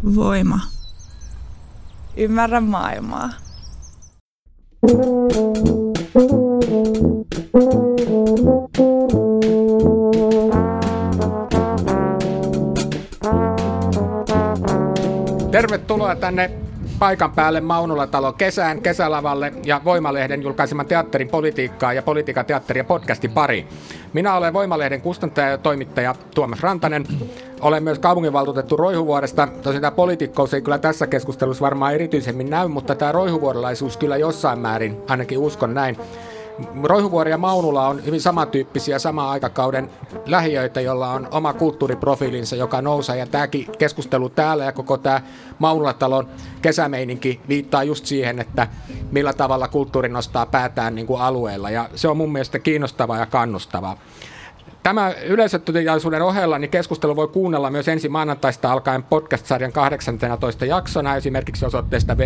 Voima. Ymmärrä maailmaa. Tervetuloa tänne paikan päälle Maunula-talon kesälavalle ja Voima-lehden julkaiseman teatterin politiikkaa ja politiikan teatteria podcastin pariin. Minä olen Voima-lehden kustantaja ja toimittaja Tuomas Rantanen. Olen myös kaupunginvaltuutettu Roihuvuoresta. Tosin tämä poliitikkous ei kyllä tässä keskustelussa varmaan erityisemmin näy, mutta tämä roihuvuorelaisuus kyllä jossain määrin, ainakin uskon näin. Roihuvuori ja Maunula on hyvin samantyyppisiä saman aikakauden lähiöitä, jolla on oma kulttuuriprofiilinsa, joka nousee. Ja tämäkin keskustelu täällä ja koko tämä Maunula-talon kesämeininki viittaa just siihen, että millä tavalla kulttuuri nostaa päätään niin kuin alueella. Ja se on mun mielestä kiinnostavaa ja kannustavaa. Tämä yleisötilaisuuden ohella niin keskustelu voi kuunnella myös ensi maanantaista alkaen podcast-sarjan 18 jaksona, esimerkiksi osoitteesta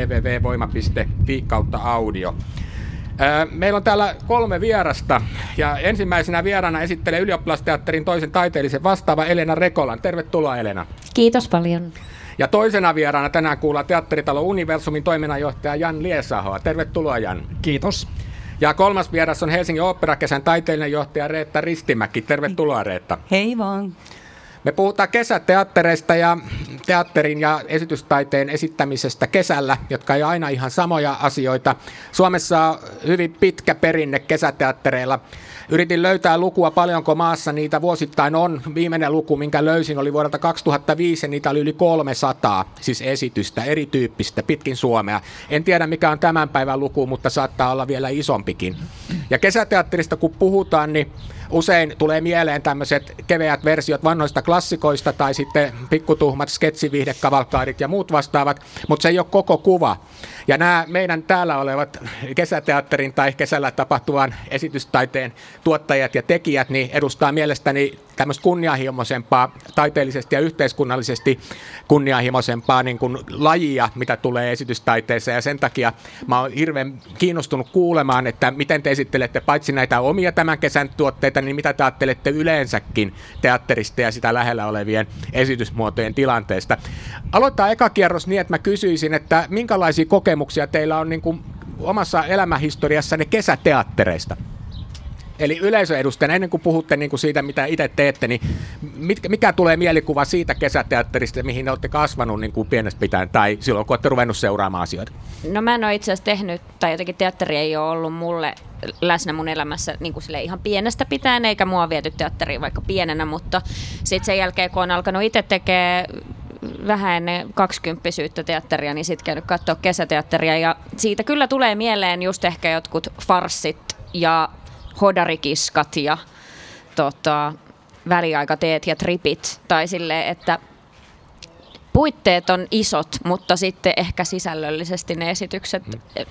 www.voima.fi/audio. Meillä on täällä 3 vierasta ja ensimmäisenä vieraana esittelee Ylioppilasteatterin toisen taiteellisen vastaava Elena Rekolan. Tervetuloa Elena. Kiitos paljon. Ja toisena vieraana tänään kuullaan Teatteritalo Universumin toiminnanjohtaja Jan Liesahoa. Tervetuloa Jan. Kiitos. Ja kolmas vieras on Helsingin Oopperakesän taiteellinen johtaja Reetta Ristimäki. Tervetuloa Reetta. Hei vaan. Me puhutaan kesäteattereista ja teatterin ja esitystaiteen esittämisestä kesällä, jotka ei ole aina ihan samoja asioita. Suomessa on hyvin pitkä perinne kesäteattereilla. Yritin löytää lukua, paljonko maassa niitä vuosittain on. Viimeinen luku, minkä löysin, oli vuodelta 2005, ja niitä oli yli 300, siis esitystä, erityyppistä, pitkin Suomea. En tiedä, mikä on tämän päivän luku, mutta saattaa olla vielä isompikin. Ja kesäteatterista, kun puhutaan, niin usein tulee mieleen tämmöiset keveät versiot vanhoista klassikoista tai sitten pikkutuhmat sketsiviihdekavalkaarit ja muut vastaavat, mutta se ei ole koko kuva. Ja nämä meidän täällä olevat kesäteatterin tai kesällä tapahtuvan esitystaiteen tuottajat ja tekijät niin edustaa mielestäni tämmöistä kunnianhimoisempaa, taiteellisesti ja yhteiskunnallisesti kunnianhimoisempaa niin kuin lajia, mitä tulee esitystaiteeseen. Ja sen takia mä oon hirveän kiinnostunut kuulemaan, että miten te esittelette paitsi näitä omia tämän kesän tuotteita, niin mitä te ajattelette yleensäkin teatterista ja sitä lähellä olevien esitysmuotojen tilanteesta. Aloittaa eka kierros niin, että mä kysyisin, että minkälaisia kokemuksia teillä on niin kuin omassa elämänhistoriassanne kesäteattereista? Eli yleisöedustajana, ennen kuin puhutte niin kuin siitä, mitä itse teette, niin mikä tulee mielikuva siitä kesäteatterista, mihin olette kasvanut niin kuin pienestä pitäen, tai silloin, kun olette ruvennut seuraamaan asioita? No mä en ole itse asiassa tehnyt, tai jotenkin teatteri ei ole ollut mulle läsnä mun elämässä niin kuin ihan pienestä pitäen, eikä mua viety teatteriin vaikka pienenä, mutta sitten sen jälkeen, kun on alkanut itse tekemään vähän ennen 20-syyttä teatteria, niin sitten käynyt katsoa kesäteatteria, ja siitä kyllä tulee mieleen just ehkä jotkut farssit ja hodarikiskat ja väliaikateet ja tripit, tai silleen, että puitteet on isot, mutta sitten ehkä sisällöllisesti ne esitykset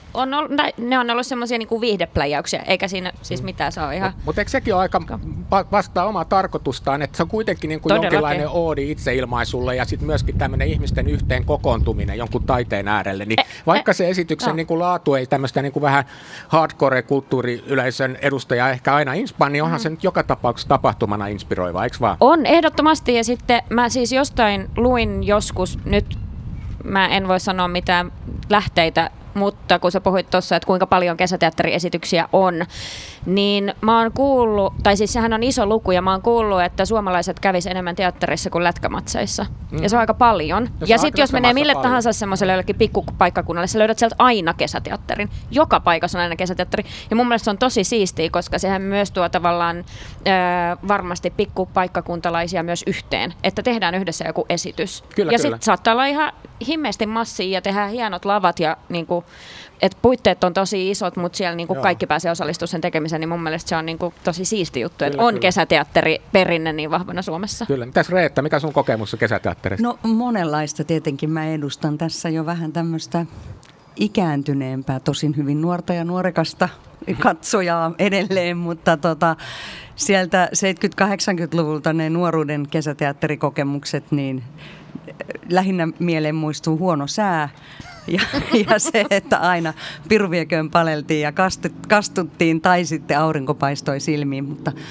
ne on ollut semmoisia niin kuin viihdepläjäyksiä, eikä siinä siis mitään saa ihan. Mutta eikö sekin ole aika vastaa omaa tarkoitustaan, että se on kuitenkin niin kuin jonkinlainen oodi itseilmaisulle ja sitten myöskin tämmöinen ihmisten yhteen kokoontuminen jonkun taiteen äärelle, niin vaikka se esityksen niin kuin laatu ei tämmöistä niin kuin vähän hardcore-kulttuuriyleisön edustajaa ehkä aina inspaa, niin onhan se nyt joka tapauksessa tapahtumana inspiroiva, eikö vaan? On ehdottomasti, ja sitten mä siis jostain luin joskus, nyt mä en voi sanoa mitään lähteitä, mutta kun sä puhuit tuossa, että kuinka paljon kesäteatteriesityksiä on, niin mä oon kuullut, tai siis sehän on iso luku, ja mä oon kuullut, että suomalaiset kävis enemmän teatterissa kuin lätkämatseissa. Ja se on aika paljon. Ja sitten jos menee mille tahansa semmoiselle jollekin pikkupaikkakunnalle, sä löydät sieltä aina kesäteatterin. Joka paikassa on aina kesäteatteri. Ja mun mielestä se on tosi siistiä, koska sehän myös tuo tavallaan varmasti pikkupaikkakuntalaisia myös yhteen. Että tehdään yhdessä joku esitys. Kyllä, ja sitten saattaa olla ihan himmeästi massia ja tehdään hienot lavat ja niinku, että puitteet on tosi isot, mutta siellä niinku kaikki pääsee osallistumaan sen tekemiseen, niin mun mielestä se on niinku tosi siisti juttu, että on kesäteatteriperinne niin vahvana Suomessa. Kyllä. Mitäs Reetta, mikä sun kokemus on kesäteatterista? No monenlaista tietenkin. Mä edustan tässä jo vähän tämmöistä ikääntyneempää, tosin hyvin nuorta ja nuorekasta katsojaa edelleen, mutta sieltä 70-80-luvulta ne nuoruuden kesäteatterikokemukset, niin lähinnä mieleen muistuu huono sää ja se, että aina piruvieköön paleltiin ja kastuttiin tai sitten aurinko paistoi silmiin, mutta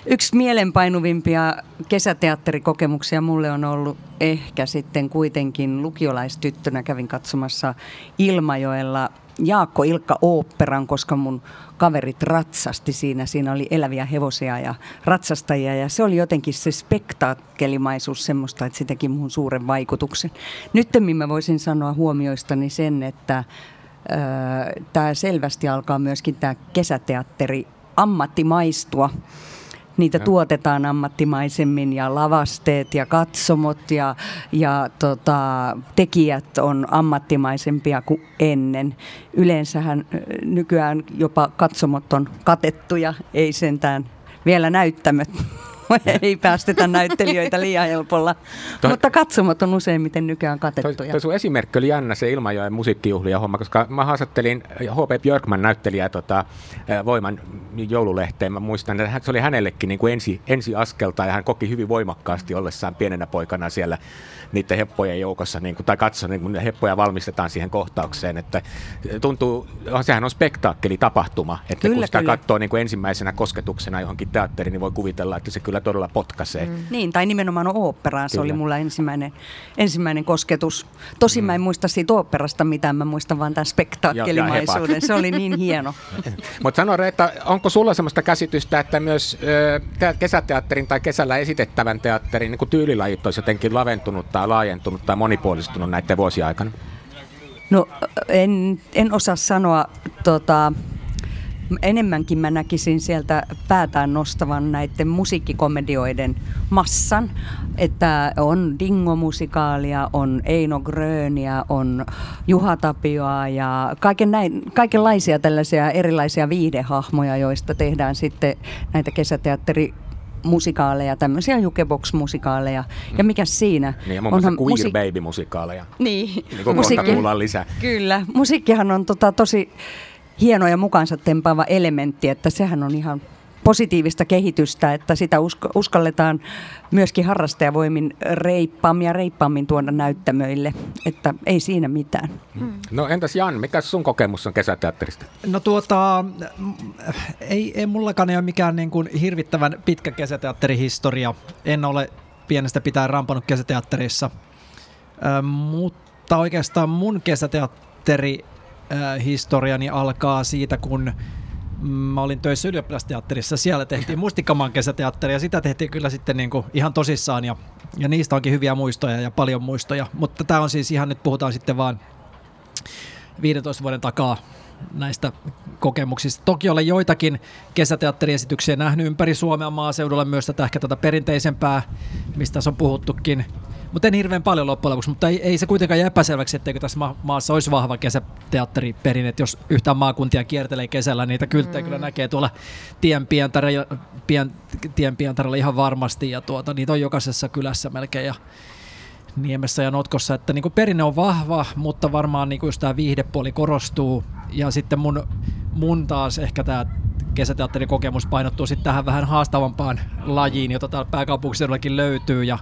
Yksi mielenpainuvimpia kesäteatterikokemuksia mulle on ollut ehkä sitten kuitenkin lukiolaistyttönä kävin katsomassa Ilmajoella Jaakko Ilkka oopperan, koska mun kaverit ratsasti siinä. Siinä oli eläviä hevosia ja ratsastajia ja se oli jotenkin se spektaakkelimaisuus semmoista, että se teki muun suuren vaikutuksen. Nyttemmin mä voisin sanoa huomioistani sen, että tämä selvästi alkaa myöskin tämä kesäteatteri ammattimaistua. Niitä tuotetaan ammattimaisemmin ja lavasteet ja katsomot ja tekijät on ammattimaisempia kuin ennen. Yleensähän nykyään jopa katsomot on katettuja, ei sentään vielä näyttämöt. Ei päästetä näyttelijöitä liian helpolla, mutta katsomot on useimmiten nykyään katettuja. Tuo sun esimerkki oli jännä, se Ilmajoen musiikkijuhlia homma, koska mä haastattelin H.P. Björkman näyttelijää Voiman joululehteen. Mä muistan, että se oli hänellekin niin kuin ensi askelta ja hän koki hyvin voimakkaasti ollessaan pienenä poikana siellä niiden heppojen joukossa, niin kuin, tai katso, niin kun heppoja valmistetaan siihen kohtaukseen, että tuntuu, sehän on spektaakkeli-tapahtuma, että kun sitä katsoo niin kuin ensimmäisenä kosketuksena johonkin teatteriin, niin voi kuvitella, että se kyllä todella potkaisee. Niin, tai nimenomaan oopperaan, se oli mulla ensimmäinen kosketus. Tosin mä en muista siitä oopperasta mitään, mä muistan vaan tämän spektaakkelimaisuuden, se oli niin hieno. Mutta sano Reetta, onko sulla sellaista käsitystä, että myös kesäteatterin tai kesällä esitettävän teatterin niin kuin tyylilajit olisi jotenkin laventunut tai laajentunut tai monipuolistunut näiden vuosien aikana? No en osaa sanoa, enemmänkin mä näkisin sieltä päätään nostavan näiden musiikkikomedioiden massan, että on Dingo-musikaalia, on Eino Gröniä, on Juha Tapioa ja kaikenlaisia tällaisia erilaisia viihdehahmoja, joista tehdään sitten näitä kesäteatterimusikaaleja, tämmöisiä jukebox-musikaaleja. Ja mikä siinä? Niin, ja muun muassa Queer Baby-musikaaleja. Niin. Kohta kuullaan lisää. Kyllä. Musiikkihan on tosi hieno ja mukaansa tempaava elementti, että sehän on ihan positiivista kehitystä, että sitä uskalletaan myöskin harrastajavoimin reippaammin tuoda näyttämöille, että ei siinä mitään. No entäs Jan, mikä sun kokemus on kesäteatterista? No ei mullakaan ole mikään niin kuin hirvittävän pitkä kesäteatterihistoria. En ole pienestä pitäen rampannut kesäteatterissa, mutta oikeastaan mun kesäteatterihistoriani alkaa siitä, kun mä olin töissä ylioppilasteatterissa. Siellä tehtiin Mustikkamaan kesäteatteri ja sitä tehtiin kyllä sitten niin kuin ihan tosissaan ja niistä onkin hyviä muistoja ja paljon muistoja. Mutta tämä on siis ihan, nyt puhutaan sitten vaan 15 vuoden takaa näistä kokemuksista. Toki olen joitakin kesäteatteriesityksiä nähnyt ympäri Suomea maaseudulla myös tätä perinteisempää, mistä tässä on puhuttukin. Mutta en hirveän paljon loppujen lopuksi, mutta ei se kuitenkaan jää epäselväksi, etteikö tässä maassa olisi vahva kesäteatteriperinne. Jos yhtään maakuntia kiertelee kesällä, niitä kylttejä kyllä näkee tuolla tienpientarilla ihan varmasti. Ja niitä on jokaisessa kylässä melkein ja Niemessä ja Notkossa. Että niin kuin perinne on vahva, mutta varmaan niin kuin just tämä viihdepuoli korostuu. Ja sitten mun taas ehkä tämä kesäteatterikokemus painottuu sitten tähän vähän haastavampaan lajiin, jota täällä pääkaupunkiseudullakin löytyy. Ja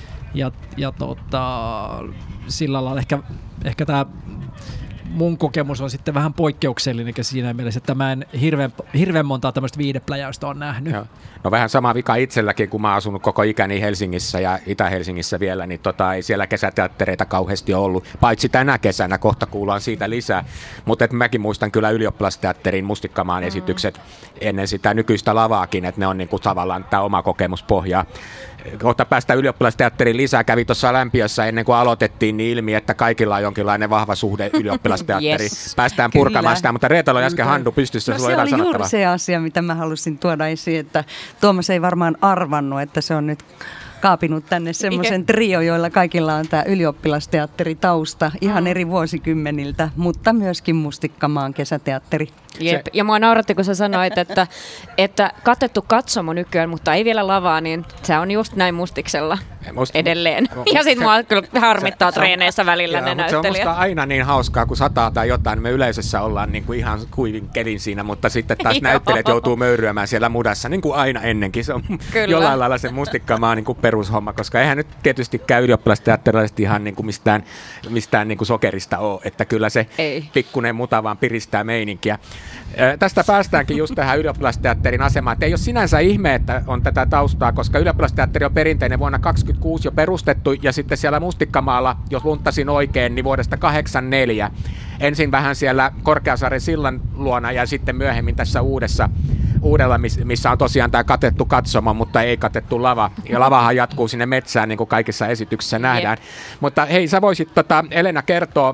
sillä lailla ehkä tämä mun kokemus on sitten vähän poikkeuksellinen siinä mielessä, että mä en hirveän montaa tämmöistä viihdepläjäystä ole nähnyt. Joo. No vähän sama vika itselläkin, kun mä oon asunut koko ikäni Helsingissä ja Itä-Helsingissä vielä, niin ei siellä kesäteattereita kauheasti ollut. Paitsi tänä kesänä, kohta kuullaan siitä lisää. Mutta mäkin muistan kyllä ylioppilasteatterin Mustikkamaan esitykset ennen sitä nykyistä lavaakin, että ne on niinku tavallaan tämä oma kokemuspohja. Kohta päästä ylioppilasteatteriin lisää. Kävi tuossa Lämpiössä ennen kuin aloitettiin niin ilmi, että kaikilla on jonkinlainen vahva suhde ylioppilasteatteriin. Yes. Päästään purkamaan sitä, mutta Reetalla oli äsken handu pystyssä. No se oli juuri se asia, mitä mä halusin tuoda esiin, että Tuomas ei varmaan arvannut, että se on nyt kaapinut tänne semmoisen trio, joilla kaikilla on tämä ylioppilasteatteritausta ihan eri vuosikymmeniltä, mutta myöskin Mustikkamaan kesäteatteri. Jep. Ja mua nauratti, kun sä sanoit, että katettu katsomo nykyään, mutta ei vielä lavaa, niin se on just näin Mustiksella edelleen. Ja sit mua kyllä harmittaa treeneissä välillä ne näyttelijät. Se on musta aina niin hauskaa, kun sataa tai jotain, me yleisössä ollaan niin kuin ihan kuivin kelin siinä, mutta sitten taas näyttelijät joutuu möyryämään siellä mudassa, niin kuin aina ennenkin. Se on jollain lailla se Mustikkamaan niin kuin perushomma, koska eihän nyt tietystikään ylioppilasteatterilaiset ihan niin kuin mistään niin kuin sokerista ole, että kyllä se pikkuinen muta vaan piristää meininkiä. Tästä päästäänkin just tähän ylioppilasteatterin asemaan. Et ei ole sinänsä ihme, että on tätä taustaa, koska ylioppilasteatteri on perinteinen vuonna 1926 jo perustettu, ja sitten siellä Mustikkamaalla, jos lunttasin oikein, niin vuodesta 1984. Ensin vähän siellä Korkeasaaren sillan luona ja sitten myöhemmin tässä uudella, missä on tosiaan tämä katettu katsoma, mutta ei katettu lava. Ja lavahan jatkuu sinne metsään, niin kuin kaikissa esityksissä nähdään. Mutta hei, sä voisit Elena kertoa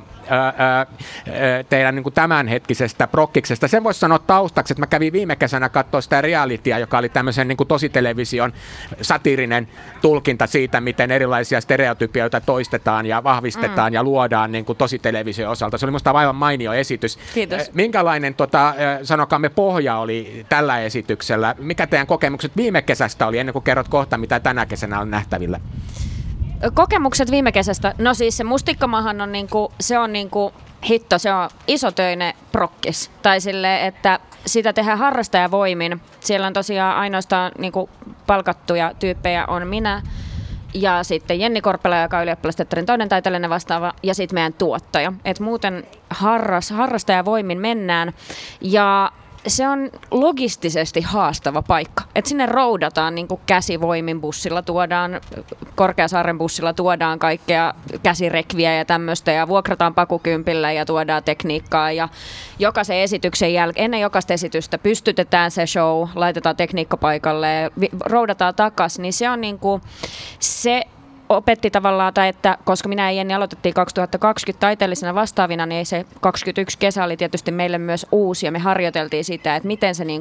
teidän niin kuin tämänhetkisestä prokkiksesta. Sen voisi sanoa taustaksi, että mä kävin viime kesänä katsoa sitä realitya, joka oli tämmöisen niin kuin tositelevision satiirinen tulkinta siitä, miten erilaisia stereotypioita toistetaan ja vahvistetaan ja luodaan niin kuin tositelevision osalta. Se oli musta aivan mainio esitys. Kiitos. Minkälainen, sanokaamme, pohja oli tällä esityksellä? Mikä teidän kokemukset viime kesästä oli, ennen kuin kerrot kohta, mitä tänä kesänä on nähtävillä? Kokemukset viime kesästä, no siis se Mustikkamahan on se on hitto, se on isotöinen prokkis. Tai silleen, että sitä tehdään harrastajavoimin. Siellä on tosiaan ainoastaan palkattuja tyyppejä on minä ja sitten Jenni Korpela, joka on ylioppilasteatterin toinen taiteellinen vastaava, ja sitten meidän tuottaja. Et muuten harrastajavoimin mennään. Ja se on logistisesti haastava paikka. Et sinne roudataan käsivoimin bussilla, tuodaan Korkeasaaren bussilla, tuodaan kaikkea käsirekviä ja tämmöistä, ja vuokrataan pakukympillä ja tuodaan tekniikkaa. Ja jokaisen esityksen jälkeen, ennen jokaista esitystä pystytetään se show, laitetaan tekniikka paikalle ja roudataan takaisin. Niin se on se opetti tavallaan, että koska minä ja Jenni aloitettiin 2020 taiteellisena vastaavina, niin se 2021 kesä oli tietysti meille myös uusi, ja me harjoiteltiin sitä, että miten se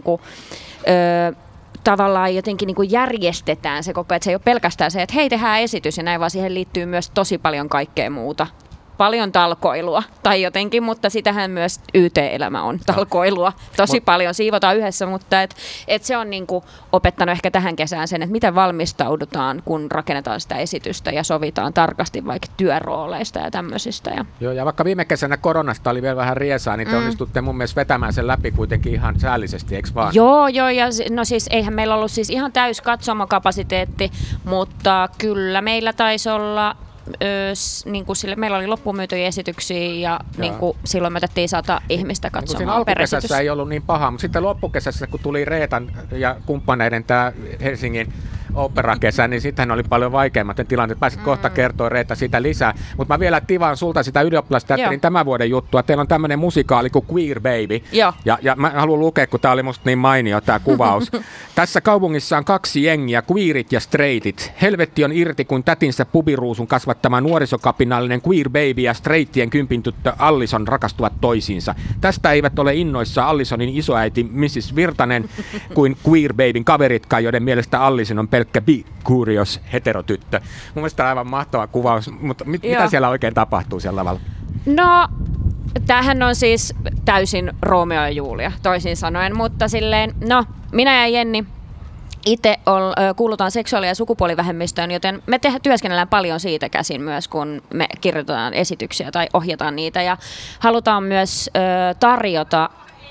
tavallaan jotenkin järjestetään se koko ajan, että se ei ole pelkästään se, että hei, tehdään esitys ja näin, vaan siihen liittyy myös tosi paljon kaikkea muuta. Paljon talkoilua tai jotenkin, mutta sitähän myös YT-elämä on talkoilua. Tosi paljon siivotaan yhdessä, mutta et se on opettanut ehkä tähän kesään sen, että miten valmistaudutaan, kun rakennetaan sitä esitystä ja sovitaan tarkasti vaikka työrooleista ja tämmöisistä. Joo, ja vaikka viime kesänä koronasta oli vielä vähän riesaa, niin te onnistutte mun mielestä vetämään sen läpi kuitenkin ihan säällisesti, eikö vaan? Joo, ja no siis eihän meillä ollut siis ihan täys katsomokapasiteetti, mutta kyllä meillä taisi olla meillä oli loppumyytyjä esityksiä ja silloin me otettiin 100 ihmistä katsomaan siinä alkukesässä ei ollut niin paha, mutta sitten loppukesässä, kun tuli Reetan ja kumppaneiden tämä Helsingin oopperakesä, niin sittenhän oli paljon vaikeammat ne tilanteet. Pääsit kohta kertoa, Reetta, sitä lisää. Mutta mä vielä tivaan sulta sitä ylioppilasteatterin tämän vuoden juttua. Teillä on tämmöinen musikaali kuin Queer Baby. Ja mä haluan lukea, kun tää oli musta niin mainio tää kuvaus. Tässä kaupungissa on 2 jengiä, queerit ja straightit. Helvetti on irti, kun tätinsä pubiruusun kasvattama nuorisokapinallinen Queer Baby ja straighttien kympintyttö Allison rakastuvat toisiinsa. Tästä eivät ole innoissa Allisonin isoäiti Mrs. Virtanen kuin Queer Babyn kaveritkaan, joiden mielestä Allison on pelkkä bi-curious heterotyttö. Mun mielestä on aivan mahtava kuvaus, mutta mitä siellä oikein tapahtuu siellä lavalla? No, tämähän on siis täysin Romeo ja Julia, toisin sanoen, mutta silleen, no, minä ja Jenni itse kuulutaan seksuaali- ja sukupuolivähemmistöön, joten me työskennellään paljon siitä käsin myös, kun me kirjoitetaan esityksiä tai ohjataan niitä, ja halutaan myös tarjota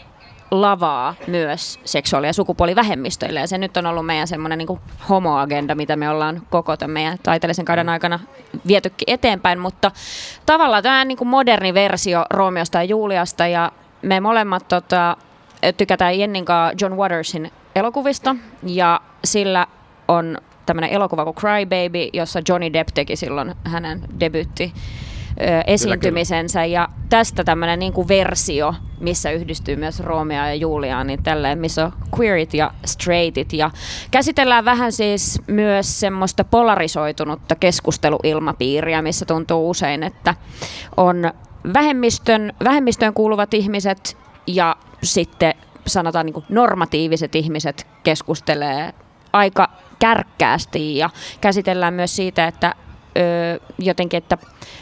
lavaa myös seksuaali- ja sukupuolivähemmistöille, ja se nyt on ollut meidän semmoinen homoagenda, mitä me ollaan koko tämän meidän taiteellisen kauden aikana vietykin eteenpäin, mutta tavallaan tämä moderni versio Romeosta ja Juliasta, ja me molemmat tykätään Jennin kanssa John Watersin elokuvista, ja sillä on tämmöinen elokuva kuin Cry Baby, jossa Johnny Depp teki silloin hänen debyytti esiintymisensä, ja tästä tämmöinen versio, missä yhdistyy myös Romeo ja Julia, niin tälleen, missä on queerit ja straightit, ja käsitellään vähän siis myös semmoista polarisoitunutta keskusteluilmapiiriä, missä tuntuu usein, että on vähemmistöön kuuluvat ihmiset ja sitten sanotaan normatiiviset ihmiset keskustelee aika kärkkäästi, ja käsitellään myös siitä, että jotenkin, että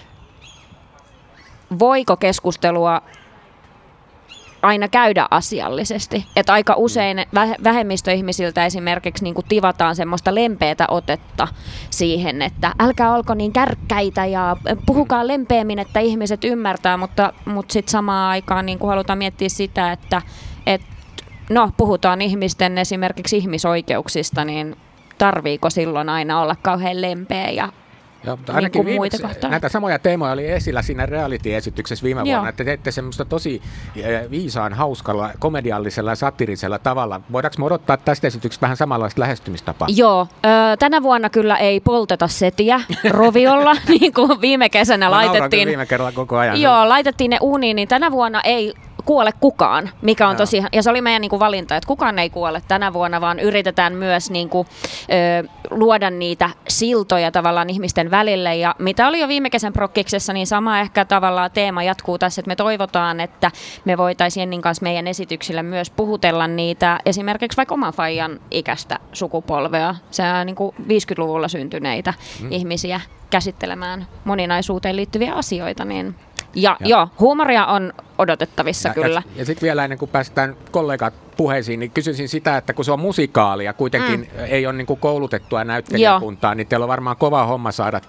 voiko keskustelua aina käydä asiallisesti. Että aika usein vähemmistöihmisiltä esimerkiksi tivataan semmoista lempeätä otetta siihen, että älkää olko niin kärkkäitä ja puhukaa lempeämmin, että ihmiset ymmärtää, mutta sitten samaan aikaan halutaan miettiä sitä, että puhutaan ihmisten esimerkiksi ihmisoikeuksista, niin tarviiko silloin aina olla kauhean lempeä ja Joo, mutta niin ainakin kuin muita kohtaan. näitä samoja teemoja oli esillä siinä reality-esityksessä viime vuonna, että teitte semmoista tosi viisaan, hauskalla, komediallisella ja satirisella tavalla. Voidaanko me odottaa tästä esityksestä vähän samanlaista lähestymistapaa? Joo, tänä vuonna kyllä ei polteta setiä roviolla, niin kuin viime kesänä laitettiin. Viime kerralla koko ajan. Joo, laitettiin ne uuniin, niin tänä vuonna ei kuole kukaan, mikä on tosi, ja se oli meidän niin kuin valinta, että kukaan ei kuole tänä vuonna, vaan yritetään myös niin kuin, luoda niitä siltoja tavallaan ihmisten välille, ja mitä oli jo viime kesän prokkiksessa, niin sama ehkä tavallaan teema jatkuu tässä, että me toivotaan, että me voitaisiin Jennin kanssa meidän esityksillä myös puhutella niitä esimerkiksi vaikka oman faijan ikäistä sukupolvea, se on niin kuin 50-luvulla syntyneitä ihmisiä käsittelemään moninaisuuteen liittyviä asioita, niin joo, huumoria on odotettavissa kyllä. Ja sitten vielä ennen kuin päästään kollegat puheisiin, niin kysyisin sitä, että kun se on musikaali ja kuitenkin ei ole niin kuin koulutettua näyttelijäkuntaa, niin teillä on varmaan kova homma saada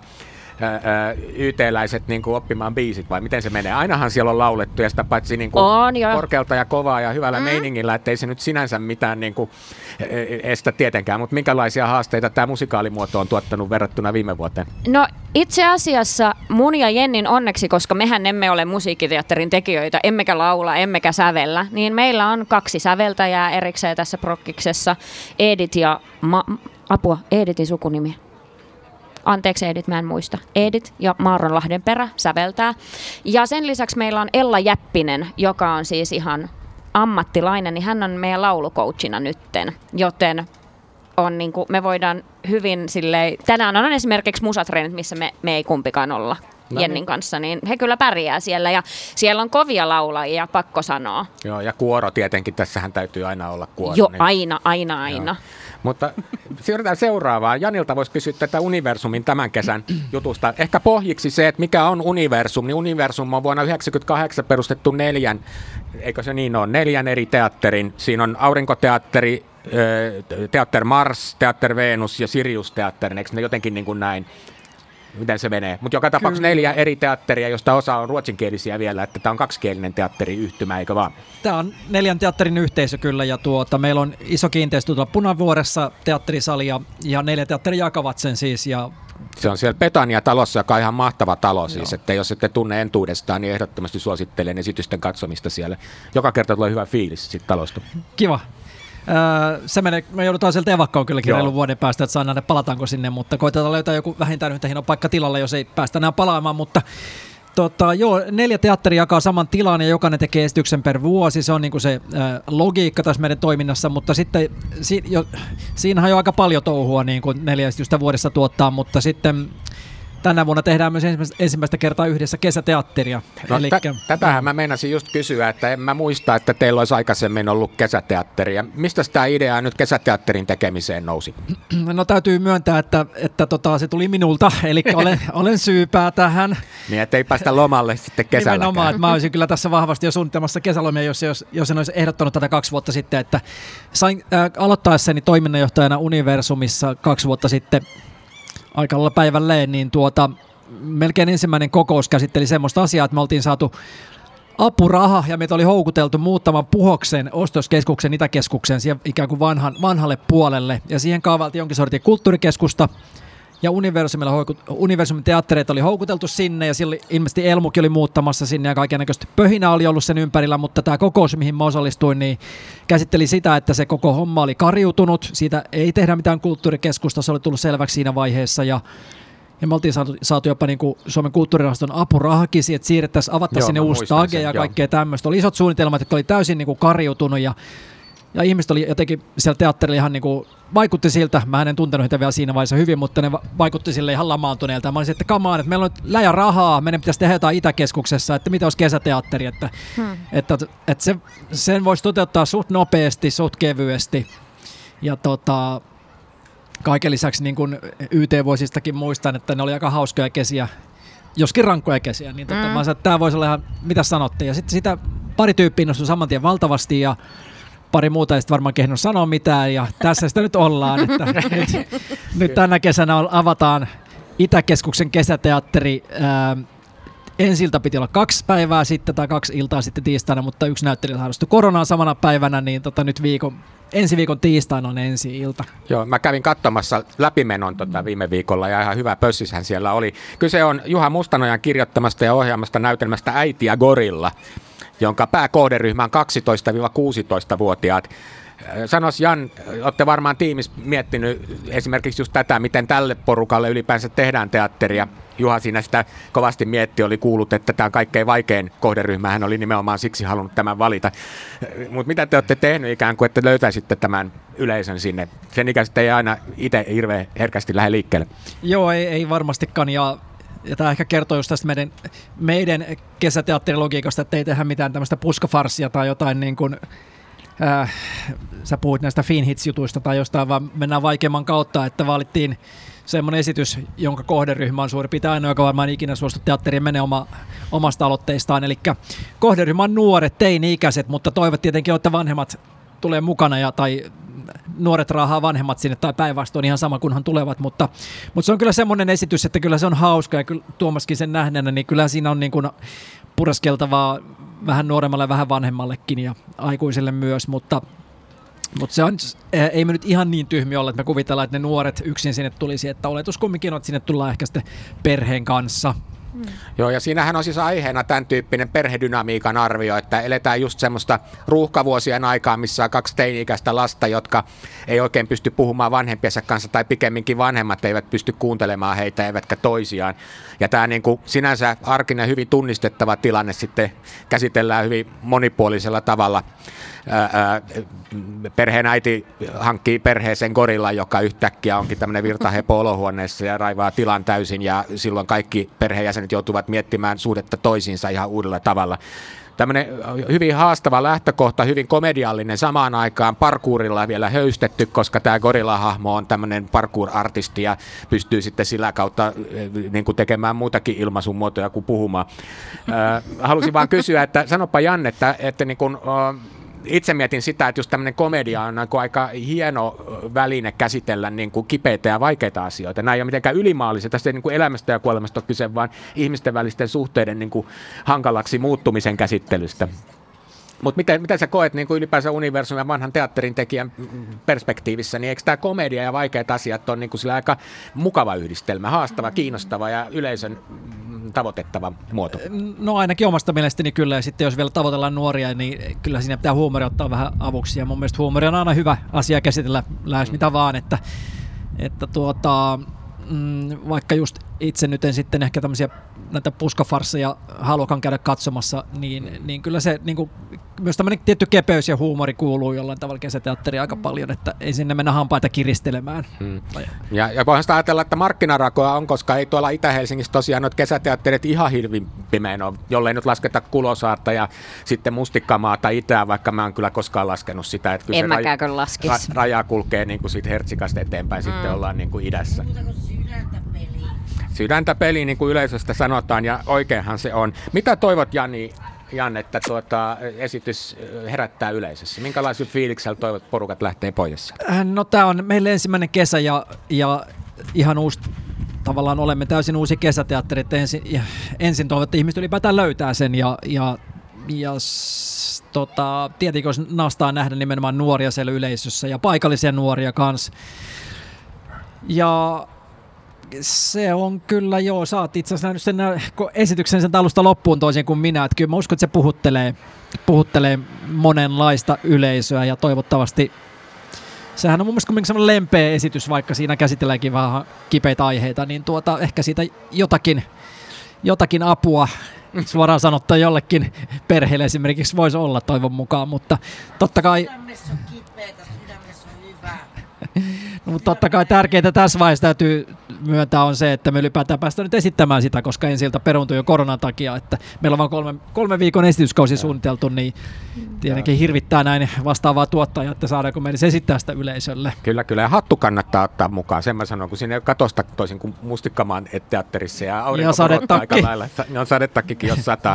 YT-läiset niin kuin oppimaan biisit, vai miten se menee? Ainahan siellä on laulettu ja sitä paitsi niin kuin korkealta ja kovaa ja hyvällä meiningillä, ettei se nyt sinänsä mitään niin kuin estä tietenkään, mutta minkälaisia haasteita tämä musikaalimuoto on tuottanut verrattuna viime vuoteen? No itse asiassa mun ja Jennin onneksi, koska mehän emme ole musiikkiteatterin tekijöitä, emmekä laula, emmekä sävellä, niin meillä on 2 säveltäjää erikseen tässä prokkiksessa, Edith ja Edithin sukunimi. Anteeksi Edith, mä en muista. Edith ja Maaron Lahdenperä säveltää. Ja sen lisäksi meillä on Ella Jäppinen, joka on siis ihan ammattilainen, niin hän on meidän laulucoachina nytten. Joten on niinku, me voidaan hyvin silleen, tänään on esimerkiksi musatreenit, missä me ei kumpikaan olla Jennin kanssa, niin he kyllä pärjää siellä ja siellä on kovia laulajia, pakko sanoa. Joo, ja kuoro tietenkin, tässähän täytyy aina olla kuoro. Joo, niin. aina. Joo. Mutta siirrytään seuraavaan. Janilta voisi kysyä tätä Universumin tämän kesän jutusta. Ehkä pohjiksi se, että mikä on Universum. Niin Universum on vuonna 1998 perustettu 4, eikö se niin ole, 4 eri teatterin. Siinä on Aurinkoteatteri, Teater Mars, Teater Venus ja Sirius-teatteri. Eikö ne jotenkin niin kuin näin? Miten se menee? Mutta joka tapauksessa 4 eri teatteria, josta osa on ruotsinkielisiä vielä, että tämä on 2-kielinen teatteriyhtymä, eikö vaan? Tämä on 4 teatterin yhteisö kyllä, ja meillä on iso kiinteistö tuolla Punavuoressa teatterisali, ja 4 teatteria jakavat sen siis. Ja se on siellä Petania-talossa, joka on ihan mahtava talo siis, että jos ette tunne entuudestaan, niin ehdottomasti suosittelen esitysten katsomista siellä. Joka kerta tulee hyvä fiilis siitä talosta. Kiva. Me joudutaan sieltä evakkoon kylläkin reilun vuoden päästä, että saa nähdä palataanko sinne, mutta koitetaan löytää joku vähintään yhtä hieno paikka tilalle, jos ei päästä enää palaamaan, mutta 4 teatteria jakaa saman tilan ja jokainen tekee esityksen per vuosi, se on niin kuin se logiikka tässä meidän toiminnassa, mutta sitten siinähän on jo aika paljon touhua, niin kuin 4 esitystä vuodessa tuottaa, mutta sitten tänä vuonna tehdään myös ensimmäistä kertaa yhdessä kesäteatteria. No, tätähän mä meinasin just kysyä, että en mä muista, että teillä olisi aikaisemmin ollut kesäteatteria. Mistä tämä idea nyt kesäteatterin tekemiseen nousi? No täytyy myöntää, että se tuli minulta, eli olen syypää tähän. Niin, ettei päästä lomalle sitten kesälläkään. Nimenomaan, että mä olisin kyllä tässä vahvasti jo suunnittelemassa kesälomia, jos en olisi ehdottanut tätä 2 vuotta sitten, että sain aloittaessani toiminnanjohtajana Universumissa 2 vuotta sitten aika lailla päivälleen, niin melkein ensimmäinen kokous käsitteli semmoista asiaa, että me oltiin saatu apuraha ja meitä oli houkuteltu muuttamaan Puhoksen ostoskeskuksen Itäkeskuksen siihen ikään kuin vanhalle puolelle ja siihen kaavailtiin jonkin sortin kulttuurikeskusta ja Universumin teattereita oli houkuteltu sinne ja silloin ilmeisesti Elmukin oli muuttamassa sinne ja kaikennäköistä pöhinä oli ollut sen ympärillä, mutta tämä kokous, mihin mä osallistuin, niin käsitteli sitä, että se koko homma oli kariutunut, siitä ei tehdä mitään kulttuurikeskusta, se oli tullut selväksi siinä vaiheessa ja me oltiin saatu jopa niin kuin Suomen kulttuurirahaston apurahakin, että avattaisiin sinne uusi tage ja kaikkea tämmöistä. Oli isot suunnitelmat, jotka oli täysin niin kuin kariutunut ja ihmiset oli jotenkin siellä teatterilla ihan niin kuin, vaikutti siltä, mä en tuntenut heitä vielä siinä vaiheessa hyvin, mutta ne vaikutti sille ihan lamaantuneelta. Mä olisin, että come on, että meillä on nyt läjä rahaa, meidän pitäisi tehdä jotain Itäkeskuksessa, että mitä olisi kesäteatteri, että sen voisi toteuttaa suht nopeasti, suht kevyesti. Ja kaiken lisäksi niin kuin YT-vuosistakin muistan, että ne oli aika hauskoja kesiä, joskin rankkoja kesiä, niin mä sanoin, että tämä voisi olla ihan, mitä sanotte. Ja sitten sitä pari tyyppiä innostui saman tien valtavasti ja pari muuta ei sitten varmaan kehdannut sanoa mitään ja tässä sitä nyt ollaan. Että nyt tänä kesänä avataan Itäkeskuksen kesäteatteri. Ensiltä piti olla 2 päivää sitten tai 2 iltaa sitten tiistaina, mutta 1 näyttelijä sairastui koronaan samana päivänä, niin nyt ensi viikon tiistaina on ensi-ilta. Joo, mä kävin katsomassa läpimenon viime viikolla ja ihan hyvä pössishän siellä oli. Kyse on Juha Mustanojan kirjoittamasta ja ohjaamasta näytelmästä Äiti ja gorilla, jonka pääkohderyhmä on 12-16-vuotiaat. Sanois Jan, olette varmaan tiimissä miettinyt esimerkiksi just tätä, miten tälle porukalle ylipäänsä tehdään teatteria. Juha siinä sitä kovasti mietti, oli kuullut, että tämä on kaikkein vaikein kohderyhmä, hän oli nimenomaan siksi halunnut tämän valita. Mutta mitä te olette tehnyt ikään kuin, että löytäisitte tämän yleisön sinne? Sen ikäiset ei aina itse hirveän herkästi lähde liikkeelle. Joo, ei varmastikaan, ja tämä ehkä kertoo just tästä meidän kesäteatterilogiikasta, että ei tehdä mitään tämmöistä puskafarssia tai jotain niin kuin sä puhuit näistä Finhits-jutuista tai jostain, vaan mennään vaikeamman kautta, että valittiin semmoinen esitys, jonka kohderyhmä on suurin piirtein ainoa, joka varmaan ikinä suostu teatteriin menee omasta aloitteistaan. Eli kohderyhmä on nuoret, teini-ikäiset, mutta toivot tietenkin, että vanhemmat tulee mukana tai nuoret raahaa vanhemmat sinne tai päinvastoin ihan sama kunhan tulevat, mutta se on kyllä semmoinen esitys, että kyllä se on hauska ja kyllä Tuomaskin sen nähneenä, niin kyllä siinä on niin kuin pureskeltavaa vähän nuoremmalle ja vähän vanhemmallekin ja aikuisille myös, mutta se on, ei me nyt ihan niin tyhmiä olla, että me kuvitellaan, että ne nuoret yksin sinne tulisi, että oletus kumminkin on, että sinne tullaan ehkä sitten perheen kanssa. Joo, ja siinähän on siis aiheena tämän tyyppinen perhedynamiikan arvio, että eletään just semmoista ruuhkavuosien aikaa, missä on 2 teini-ikäistä lasta, jotka ei oikein pysty puhumaan vanhempiensa kanssa, tai pikemminkin vanhemmat eivät pysty kuuntelemaan heitä, eivätkä toisiaan. Ja tämä niin kuin sinänsä arkinen, hyvin tunnistettava tilanne sitten käsitellään hyvin monipuolisella tavalla. Perheen äiti hankkii perheeseen gorillan, joka yhtäkkiä onkin tämmöinen virtahepo olohuoneessa ja raivaa tilan täysin, ja silloin kaikki perheenjäsenet joutuvat miettimään suhdetta toisiinsa ihan uudella tavalla. Tämmöinen hyvin haastava lähtökohta, hyvin komediallinen, samaan aikaan parkourilla vielä höystetty, koska tämä gorilla-hahmo on tämmöinen parkour-artisti ja pystyy sitten sillä kautta niin kuin tekemään muutakin ilmaisun muotoja kuin puhumaan. Halusin vaan kysyä, että sanopa Janne, että niin kuin, itse mietin sitä, että just tämmöinen komedia on aika hieno väline käsitellä niin kuin kipeitä ja vaikeita asioita. Nämä ei ole mitenkään ylimaalliset. Tässä ei niin kuin elämästä ja kuolemasta ole kyse, vaan ihmisten välisten suhteiden niin kuin hankalaksi muuttumisen käsittelystä. Mutta miten sä koet niin kuin ylipäänsä universumin ja vanhan teatterin tekijän perspektiivissä, niin eikö tämä komedia ja vaikeat asiat ole niin kuin sillä aika mukava yhdistelmä, haastava, kiinnostava ja yleisön tavoitettava muoto? No ainakin omasta mielestäni kyllä, ja sitten jos vielä tavoitellaan nuoria, niin kyllä siinä pitää huumori ottaa vähän avuksi, ja mun mielestä huumori on aina hyvä asia käsitellä lähes mitä vaan, että vaikka just itse nyt en sitten ehkä tämmöisiä näitä puskafarsseja haluakaan käydä katsomassa, niin kyllä se niin kuin, myös tämmöinen tietty kepeys ja huumori kuuluu jollain tavalla kesäteatteriin aika paljon, että ei sinne mennä hampaita kiristelemään. Ja voidaan sitä ajatella, että markkinarakoa on, koska ei tuolla Itä-Helsingissä tosiaan noita kesäteatterit ihan hirvin pimeän ole, jollei nyt lasketa Kulosaarta ja sitten Mustikkamaata itään, vaikka mä oon kyllä koskaan laskenut sitä, että kyllä se raja kulkee niin kuin siitä Hertsikasta eteenpäin, sitten ollaan niin kuin idässä. Sydäntä peliin, niin kuin yleisöstä sanotaan, ja oikeinhan se on. Mitä toivot, Jan, että esitys herättää yleisössä? Minkälaisella fiiliksellä toivot porukat lähtee pois? No tämä on meille ensimmäinen kesä ja ihan uusi, tavallaan olemme täysin uusi kesäteatteri, että ensin toivot, että ihmiset ylipäätään löytää sen ja tietenkin olisi nastaa nähdä nimenomaan nuoria siellä yleisössä ja paikallisia nuoria kanssa. Ja se on kyllä, joo, sä oot itse asiassa nähnyt sen esityksen sen alusta loppuun toisin kuin minä, että kyllä mä uskon, että se puhuttelee monenlaista yleisöä ja toivottavasti sehän on mun mielestä kuitenkin semmoinen lempeä esitys, vaikka siinä käsitelläänkin vähän kipeitä aiheita, niin ehkä siitä jotakin apua suoraan sanottuna jollekin perheelle esimerkiksi voisi olla toivon mukaan, mutta totta kai sydämessä on kipeätä, sydämessä on hyvää. Mutta totta kai tärkeintä tässä vaiheessa täytyy myöntää on se, että me ylipäätään päästään nyt esittämään sitä, koska ensiltä peruuntui jo koronan takia, että meillä on vain 3 viikon esityskausi suunniteltu, niin tietenkin hirvittää näin vastaavaa tuottajaa, että saadaanko meidän esittää sitä yleisölle. Kyllä, ja hattu kannattaa ottaa mukaan, sen mä sanon, kun siinä ei ole katosta toisin kuin Mustikkamaan teatterissa ja aurinko aika lailla, on sadetakkikin jos sataa.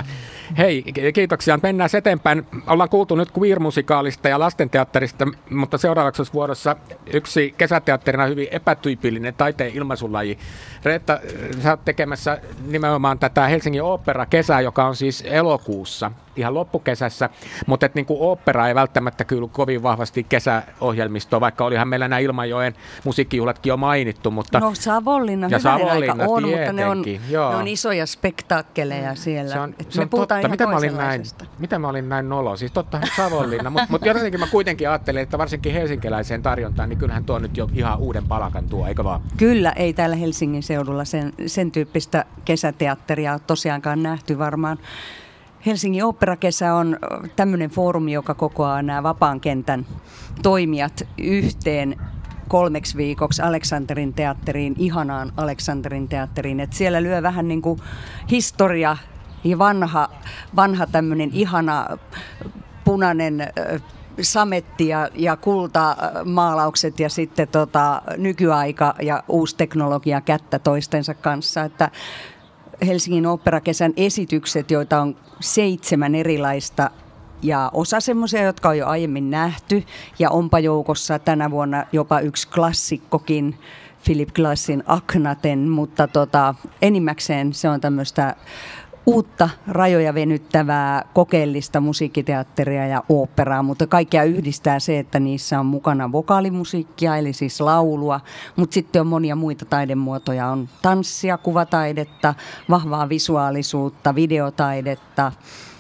Hei, kiitoksia. Mennään eteenpäin. Ollaan kuultu nyt queer-musikaalista ja lastenteatterista, mutta seuraavaksi olisi vuorossa yksi kesäteatterina hyvin epätyypillinen taiteen ilmaisulaji. Reetta, sä oot tekemässä nimenomaan tätä Helsingin Ooppera-kesää, joka on siis elokuussa, ihan loppukesässä, mutta niin kuin ooppera ei välttämättä kyllä kovin vahvasti kesäohjelmistoa, vaikka olihan meillä nämä Ilmajoen musiikkijuhlatkin jo mainittu. Mutta no Savonlinna, hyvänen aika on, mutta ne on isoja spektaakkeleja siellä. Se on totta. Miten mä olin näin nolo? Siis tottahan Savonlinna, mutta jotenkin mä kuitenkin ajattelin, että varsinkin helsinkiläiseen tarjontaan, niin kyllähän tuo nyt jo ihan uuden palakan tuo, eikö vaan? Kyllä, ei täällä Helsingin seudulla sen tyyppistä kesäteatteria ole tosiaankaan nähty varmaan. Helsingin Oopperakesä on tämmöinen foorumi, joka kokoaa nämä vapaan kentän toimijat yhteen 3 viikoksi Aleksanterin teatteriin, ihanaan Aleksanterin teatteriin. Et siellä lyö vähän niin kuin historia ja vanha tämmöinen ihana punainen sametti ja kultamaalaukset ja sitten nykyaika ja uusi teknologia kättä toistensa kanssa. Että Helsingin Oopperakesän esitykset, joita on 7 erilaista ja osa semmoisia, jotka on jo aiemmin nähty ja onpa joukossa tänä vuonna jopa yksi klassikkokin, Philip Glassin Akhenaten, mutta enimmäkseen se on tämmöistä uutta rajoja venyttävää kokeellista musiikkiteatteria ja oopperaa, mutta kaikkea yhdistää se, että niissä on mukana vokaalimusiikkia, eli siis laulua, mutta sitten on monia muita taidemuotoja, on tanssia, kuvataidetta, vahvaa visuaalisuutta, videotaidetta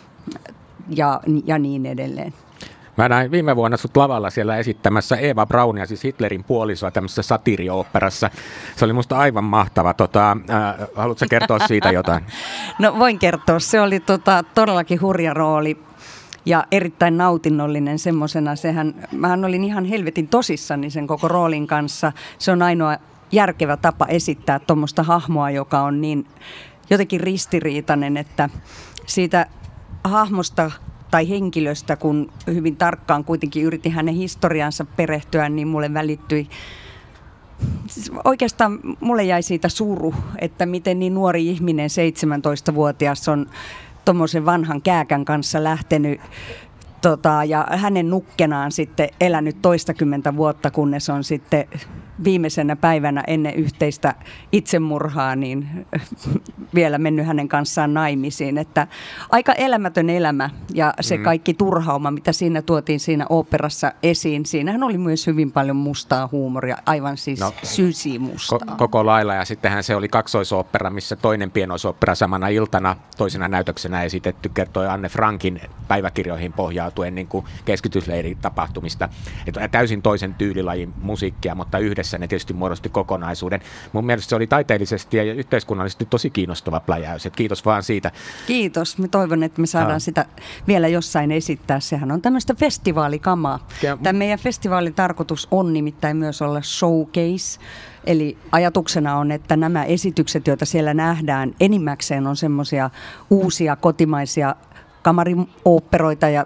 ja niin edelleen. Mä näin viime vuonna sut lavalla siellä esittämässä Eva Braunia, siis Hitlerin puolisoa tämmöisessä satiirioopperassa. Se oli musta aivan mahtava. Haluatko kertoa siitä jotain? No voin kertoa. Se oli todellakin hurja rooli ja erittäin nautinnollinen semmosena. Mähän olin ihan helvetin tosissani sen koko roolin kanssa. Se on ainoa järkevä tapa esittää tuommoista hahmoa, joka on niin jotenkin ristiriitainen, että siitä hahmosta tai henkilöstä, kun hyvin tarkkaan kuitenkin yritin hänen historiansa perehtyä, niin mulle välittyi, oikeastaan mulle jäi siitä suru, että miten niin nuori ihminen, 17-vuotias, on tommosen vanhan kääkän kanssa lähtenyt ja hänen nukkenaan sitten elänyt toistakymmentä vuotta, kunnes on sitten viimeisenä päivänä ennen yhteistä itsemurhaa niin vielä mennyt hänen kanssaan naimisiin. Että aika elämätön elämä ja se kaikki turhauma, mitä siinä tuotiin siinä oopperassa esiin. Siinähän oli myös hyvin paljon mustaa huumoria, aivan siis sysimustaa. Koko lailla, ja sittenhän se oli kaksoisooppera, missä toinen pienoisooppera samana iltana toisena näytöksenä esitetty kertoi Anne Frankin päiväkirjoihin pohjautuen niin kuin keskitysleiritapahtumista. Että täysin toisen tyylilajin musiikkia, mutta yhdessä ne tietysti muodosti kokonaisuuden. Mun mielestä se oli taiteellisesti ja yhteiskunnallisesti tosi kiinnostava pläjäys. Kiitos vaan siitä. Kiitos. Mä toivon, että me saadaan sitä vielä jossain esittää. Sehän on tämmöistä festivaalikamaa. Tämä meidän festivaalin tarkoitus on nimittäin myös olla showcase. Eli ajatuksena on, että nämä esitykset, joita siellä nähdään, enimmäkseen on semmoisia uusia kotimaisia kamarioopperoita ja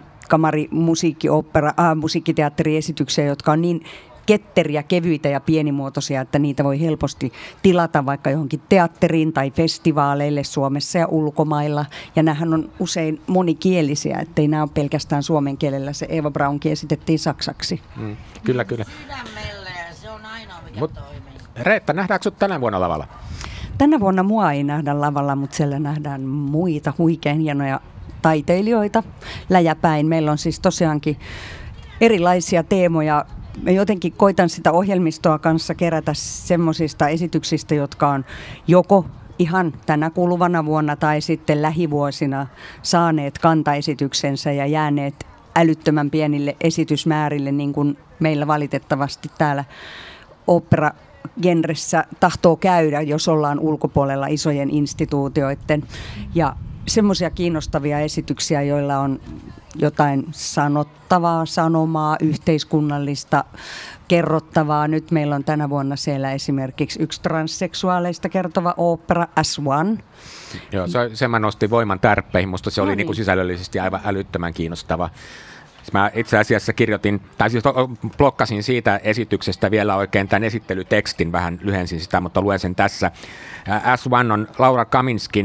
musiikkiteatteriesityksiä, jotka on niin ketteriä, kevyitä ja pienimuotoisia, että niitä voi helposti tilata vaikka johonkin teatteriin tai festivaaleille Suomessa ja ulkomailla. Ja nämähän on usein monikielisiä, ettei nämä ole pelkästään suomen kielellä. Se Eva Braunkin esitettiin saksaksi. Kyllä. Sydämellä ja se on ainoa, mikä toimii. Reetta, nähdäänkö sinut tänä vuonna lavalla? Tänä vuonna mua ei nähdä lavalla, mutta siellä nähdään muita huikein hienoja taiteilijoita läjäpäin. Meillä on siis tosiaankin erilaisia teemoja. Mä jotenkin koitan sitä ohjelmistoa kanssa kerätä semmoisista esityksistä, jotka on joko ihan tänä kuluvana vuonna tai sitten lähivuosina saaneet kantaesityksensä ja jääneet älyttömän pienille esitysmäärille, niin kuin meillä valitettavasti täällä opera-genressä tahtoo käydä, jos ollaan ulkopuolella isojen instituutioiden. Ja semmoisia kiinnostavia esityksiä, joilla on jotain sanottavaa, sanomaa, yhteiskunnallista, kerrottavaa. Nyt meillä on tänä vuonna siellä esimerkiksi yksi transseksuaaleista kertova opera, As One. Joo, se mä nostin voiman tärppeihin. Musta se oli niin kuin sisällöllisesti aivan älyttömän kiinnostava. Mä itse asiassa blokkasin siitä esityksestä vielä oikein tämän esittelytekstin, vähän lyhensin sitä, mutta luen sen tässä. As One on Laura Kaminskin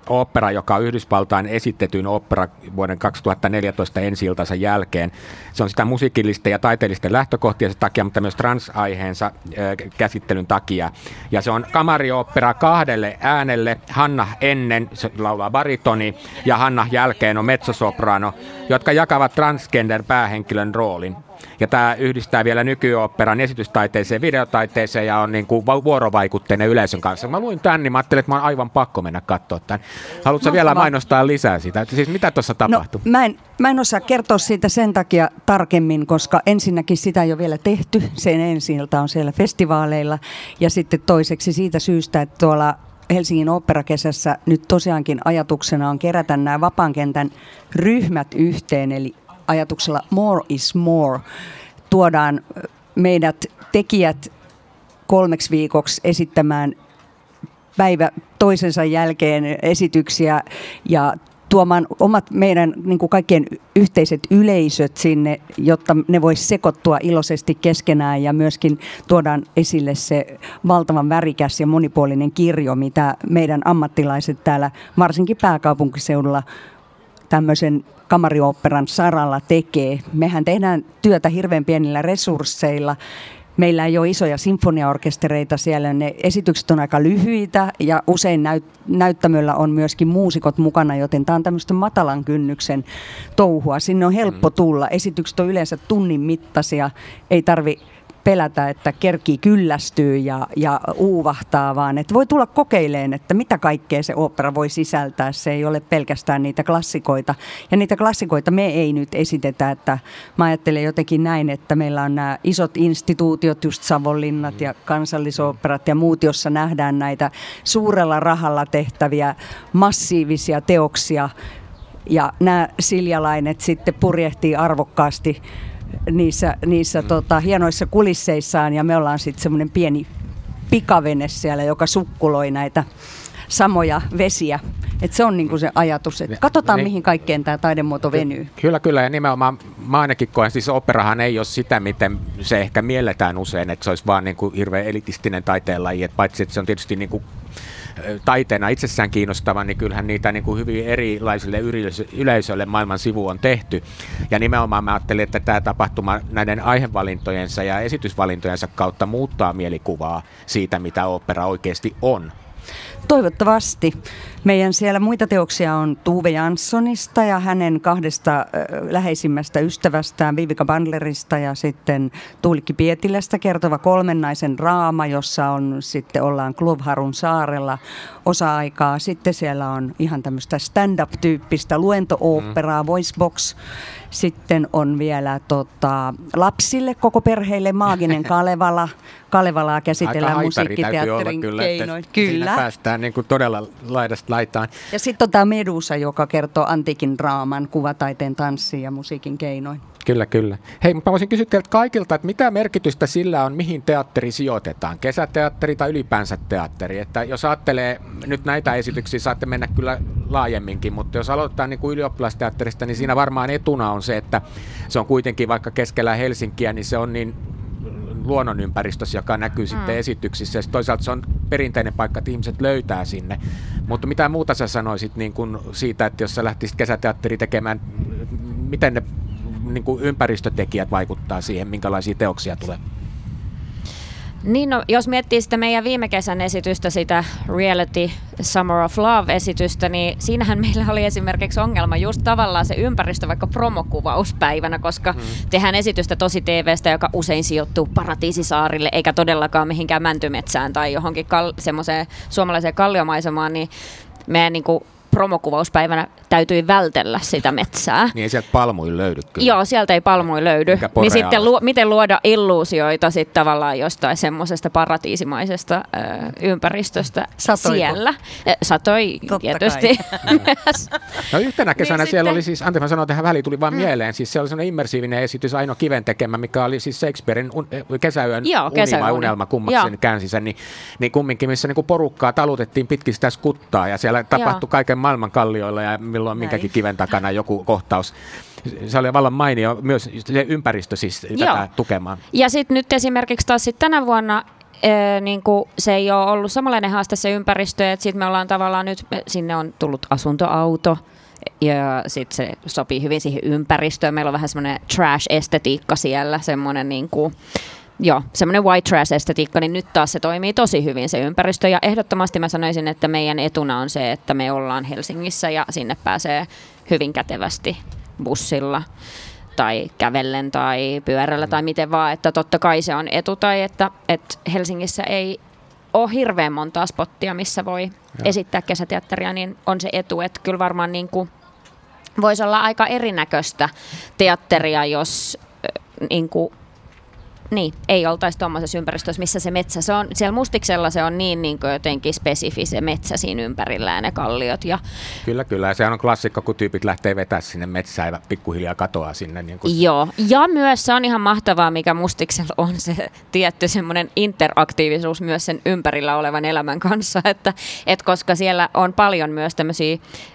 opera, joka on Yhdysvaltain esitetyn opera vuoden 2014 ensi-iltansa jälkeen. Se on sitä musiikillisten ja taiteellisten lähtökohtien takia, mutta myös transaiheensa käsittelyn takia. Ja se on kamarioopera 2 äänelle. Hanna ennen se laulaa baritoni ja Hanna jälkeen on mezzosoprano, jotka jakavat transgender päähenkilön roolin. Ja tämä yhdistää vielä nykyoopperan esitystaiteeseen, videotaiteeseen ja on niin kuin vuorovaikutteinen yleisön kanssa. Mä luin tämän, niin mä ajattelin, että mä on aivan pakko mennä katsoa tämän. Haluatko vielä mainostaa lisää sitä? Siis mitä tuossa tapahtuu? No, mä en osaa kertoa siitä sen takia tarkemmin, koska ensinnäkin sitä ei ole vielä tehty. Sen ensi-ilta on siellä festivaaleilla. Ja sitten toiseksi siitä syystä, että tuolla Helsingin oopperakesässä nyt tosiaankin ajatuksena on kerätä nämä vapaan kentän ryhmät yhteen, eli ajatuksella more is more. Tuodaan meidät tekijät 3 viikoksi esittämään päivä toisensa jälkeen esityksiä ja tuomaan omat meidän niin kuin kaikkien yhteiset yleisöt sinne, jotta ne vois sekoittua iloisesti keskenään ja myöskin tuodaan esille se valtavan värikäs ja monipuolinen kirjo, mitä meidän ammattilaiset täällä varsinkin pääkaupunkiseudulla tämmöisen kamarioopperan saralla tekee. Mehän tehdään työtä hirveän pienillä resursseilla. Meillä ei ole isoja sinfoniaorkestereita siellä, ne esitykset on aika lyhyitä ja usein näyttämöllä on myöskin muusikot mukana, joten tämä on tämmöistä matalan kynnyksen touhua. Sinne on helppo tulla. Esitykset on yleensä tunnin mittaisia, ei tarvi pelätä, että kerkii kyllästyy ja uuvahtaa, vaan että voi tulla kokeileen, että mitä kaikkea se opera voi sisältää. Se ei ole pelkästään niitä klassikoita. Ja niitä klassikoita me ei nyt esitetä, että mä ajattelen jotenkin näin, että meillä on nämä isot instituutiot, just Savonlinnat ja kansallisoopperat ja muut, jossa nähdään näitä suurella rahalla tehtäviä massiivisia teoksia. Ja nämä Siljalainet sitten purjehtii arvokkaasti niissä hienoissa kulisseissaan ja me ollaan sitten semmoinen pieni pikavene siellä, joka sukkuloi näitä samoja vesiä. Et se on niinku se ajatus, että katsotaan mihin kaikkeen tämä taidemuoto venyy. Kyllä ja nimenomaan mä ainakin koen, siis operahan ei ole sitä, miten se ehkä mielletään usein, että se olisi vaan niinku hirveän elitistinen taiteenlaji, että paitsi että se on tietysti niinku taiteena itsessään kiinnostava, niin kyllähän niitä niin kuin hyvin erilaisille yleisöille maailman sivu on tehty. Ja nimenomaan mä ajattelin, että tämä tapahtuma näiden aihevalintojensa ja esitysvalintojensa kautta muuttaa mielikuvaa siitä, mitä opera oikeasti on. Toivottavasti. Meidän siellä muita teoksia on Tuve Janssonista ja hänen 2 läheisimmästä ystävästään Vivica Bandlerista ja sitten Tuulikki Pietilästä kertova 3 naisen draama, jossa ollaan Klovharun saarella osa-aikaa. Sitten siellä on ihan tämmöistä stand-up-tyyppistä luento-oopperaa, voicebox. Sitten on vielä lapsille, koko perheille Maaginen Kalevala. Kalevalaa käsitellään musiikkiteatterin keinoin. Kyllä. Siinä päästään niin kuin todella laidasta laitaan. Ja sitten on tämä Medusa, joka kertoo antiikin draaman, kuvataiteen, tanssin ja musiikin keinoin. Kyllä. Hei, mutta mä voisin kysyä teiltä kaikilta, että mitä merkitystä sillä on, mihin teatteri sijoitetaan? Kesäteatteri tai ylipäänsä teatteri? Että jos ajattelee nyt näitä esityksiä, saatte mennä kyllä laajemminkin, mutta jos aloittaa niin kuin ylioppilasteatterista, niin siinä varmaan etuna on se, että se on kuitenkin vaikka keskellä Helsinkiä, niin se on niin luonnonympäristössä, joka näkyy sitten esityksissä. Ja toisaalta se on perinteinen paikka, että ihmiset löytää sinne. Mutta mitä muuta sä sanoisit niin kuin siitä, että jos sä lähtisit kesäteatteri tekemään, miten ne niin kuin ympäristötekijät vaikuttaa siihen, minkälaisia teoksia tulee? Niin, no, jos miettii sitä meidän viime kesän esitystä, sitä Reality Summer of Love-esitystä, niin siinähän meillä oli esimerkiksi ongelma just tavallaan se ympäristö vaikka promokuvauspäivänä, koska tehdään esitystä tosi TV:stä, joka usein sijoittuu Paratiisisaarille, eikä todellakaan mihinkään Mäntymetsään tai johonkin semmoiseen suomalaiseen kalliomaisemaan, niin meidän niin kuin promokuvauspäivänä täytyi vältellä sitä metsää. Niin ei sieltä palmuja löydy kyllä. Joo, sieltä ei palmuja löydy. Niin sitten miten luoda illuusioita sitten tavallaan jostain semmoisesta paratiisimaisesta ympäristöstä siellä. Satoi tietysti. No yhtenä kesänä niin siellä oli siis, anteeksi mä sanon tähän väliin, tuli vaan mieleen, siis se oli semmoinen immersiivinen esitys Aino Kiven tekemä, mikä oli siis Shakespearen kesäyön uni vai unelma, kummaksi sen käänsi sen, niin kumminkin, missä niinku porukkaa talutettiin pitkin sitä skuttaa ja siellä tapahtui kaiken maailman kallioilla ja milloin minkäkin kiven takana joku kohtaus. Se oli vallan mainio myös se ympäristö siis tätä tukemaan. Ja sitten nyt esimerkiksi taas tänä vuonna niin kuin, se ei ole ollut samanlainen haaste se ympäristö, että sitten me ollaan tavallaan nyt, sinne on tullut asuntoauto, ja sitten se sopii hyvin siihen ympäristöön. Meillä on vähän semmoinen trash-estetiikka siellä, semmoinen niin kuin, semmoinen white trash-estetiikka, niin nyt taas se toimii tosi hyvin se ympäristö. Ja ehdottomasti mä sanoisin, että meidän etuna on se, että me ollaan Helsingissä ja sinne pääsee hyvin kätevästi bussilla tai kävellen tai pyörällä tai miten vaan. Että totta kai se on etu tai että Helsingissä ei ole hirveän montaa spottia, missä voi esittää kesäteatteria, niin on se etu, että kyllä varmaan niin kuin voisi olla aika erinäköistä teatteria, jos ei oltaisi tuommoisessa ympäristössä, missä se metsä, se on, siellä Mustiksella se on niin kuin jotenkin spesifi se metsä siinä ympärillä ja ne kalliot. Ja Kyllä, ja sehän on klassikko, kun tyypit lähtee vetää sinne metsään ja pikkuhiljaa katoaa sinne. Niin kuin joo, ja myös se on ihan mahtavaa, mikä Mustiksella on se tietty semmoinen interaktiivisuus myös sen ympärillä olevan elämän kanssa, että koska siellä on paljon myös tämmöisiä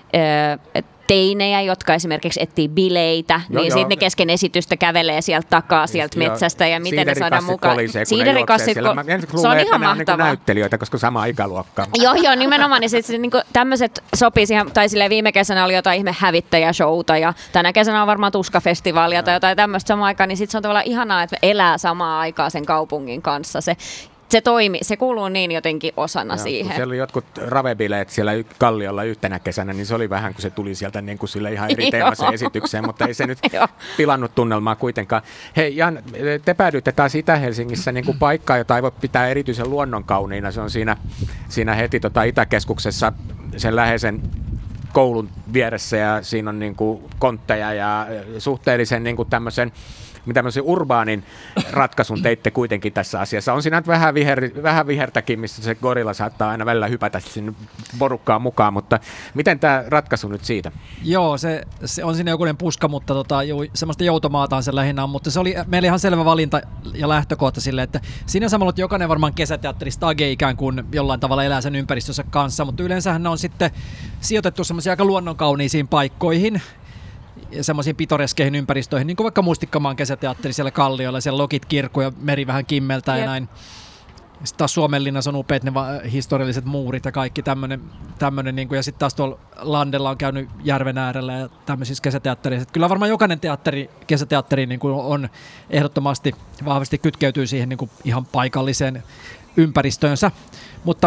teinejä, jotka esimerkiksi etsii bileitä, niin sitten ne kesken esitystä kävelee sieltä takaa sieltä metsästä ja miten ne saadaan mukaan. Siiderikassit, se on ihan mahtavaa. Niin näyttelijöitä, koska sama ikäluokka. Joo, nimenomaan. Niin sitten niin tämmöiset sopii siihen, tai silleen viime kesänä oli jotain ihme hävittäjäshowta ja tänä kesänä on varmaan tuskafestivaalia tai jotain tämmöistä samaan aikaan, niin sitten se on tavallaan ihanaa, että elää samaan aikaan sen kaupungin kanssa. Se kuuluu niin jotenkin osana siihen. Siellä oli jotkut ravebileet siellä Kalliolla yhtenä kesänä, niin se oli vähän, kun se tuli sieltä niin kuin sille ihan eri teemaseen esitykseen, mutta ei se nyt pilannut tunnelmaa kuitenkaan. Hei Jan, te päädyitte taas Itä-Helsingissä niin kuin paikkaan, jota ei voi pitää erityisen luonnonkauniina. Se on siinä heti Itäkeskuksessa sen läheisen koulun vieressä ja siinä on niin kuin kontteja ja suhteellisen niin kuin tämmöisen urbaanin ratkaisun teitte kuitenkin tässä asiassa. On siinä nyt vähän vihertäkin, missä se gorilla saattaa aina välillä hypätä sinne porukkaan mukaan, mutta miten tämä ratkaisu nyt siitä? Joo, se on siinä jokunen puska, mutta semmoista joutomaataan se lähinnä on, mutta se oli meille ihan selvä valinta ja lähtökohta sille, että siinä samalla, että jokainen varmaan kesäteatteristage ikään kuin jollain tavalla elää sen ympäristössä kanssa, mutta yleensähän ne on sitten sijoitettu semmoisia aika luonnonkauniisiin paikkoihin, semmoisiin pitoreskeihin ympäristöihin, niin kuin vaikka Mustikkamaan kesäteatteri siellä Kalliolla, siellä Lokit kirkko ja meri vähän kimmeltää ja näin. Sitten taas Suomenlinnassa on upeat ne historialliset muurit ja kaikki tämmöinen niin kuin, ja sitten taas tuolla Landella on käynyt järven äärellä ja tämmöisissä kesäteattereissa. Kyllä varmaan jokainen kesäteatteri niin kuin on ehdottomasti vahvasti kytkeytyy siihen niin kuin ihan paikalliseen ympäristöönsä, mutta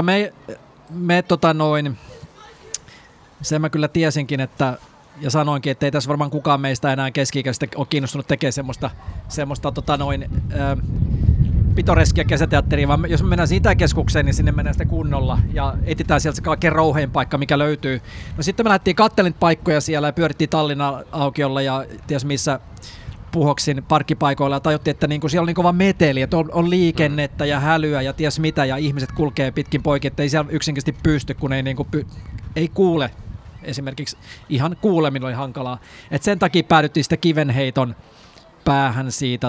sen mä kyllä tiesinkin, että ja sanoinkin, että ei tässä varmaan kukaan meistä enää keski-ikäistä ole kiinnostunut tekemään semmoista pitoreskia kesäteatteria, vaan jos me mennään Itäkeskukseen, niin sinne mennään sitten kunnolla ja etsitään sieltä se kaikkein rouhein paikka, mikä löytyy. No sitten me lähdettiin katselemaan paikkoja siellä ja pyörittiin Tallinnan aukiolla ja ties missä Puhoksin parkkipaikoilla ja tajuttiin, että niinku siellä on niin kova meteli, että on liikennettä ja hälyä ja ties mitä ja ihmiset kulkee pitkin poikin, että ei siellä yksinkertaisesti pysty, kun ei kuule. Esimerkiksi ihan kuuleminen oli hankalaa. Et sen takia päädyttiin sitten kivenheiton päähän siitä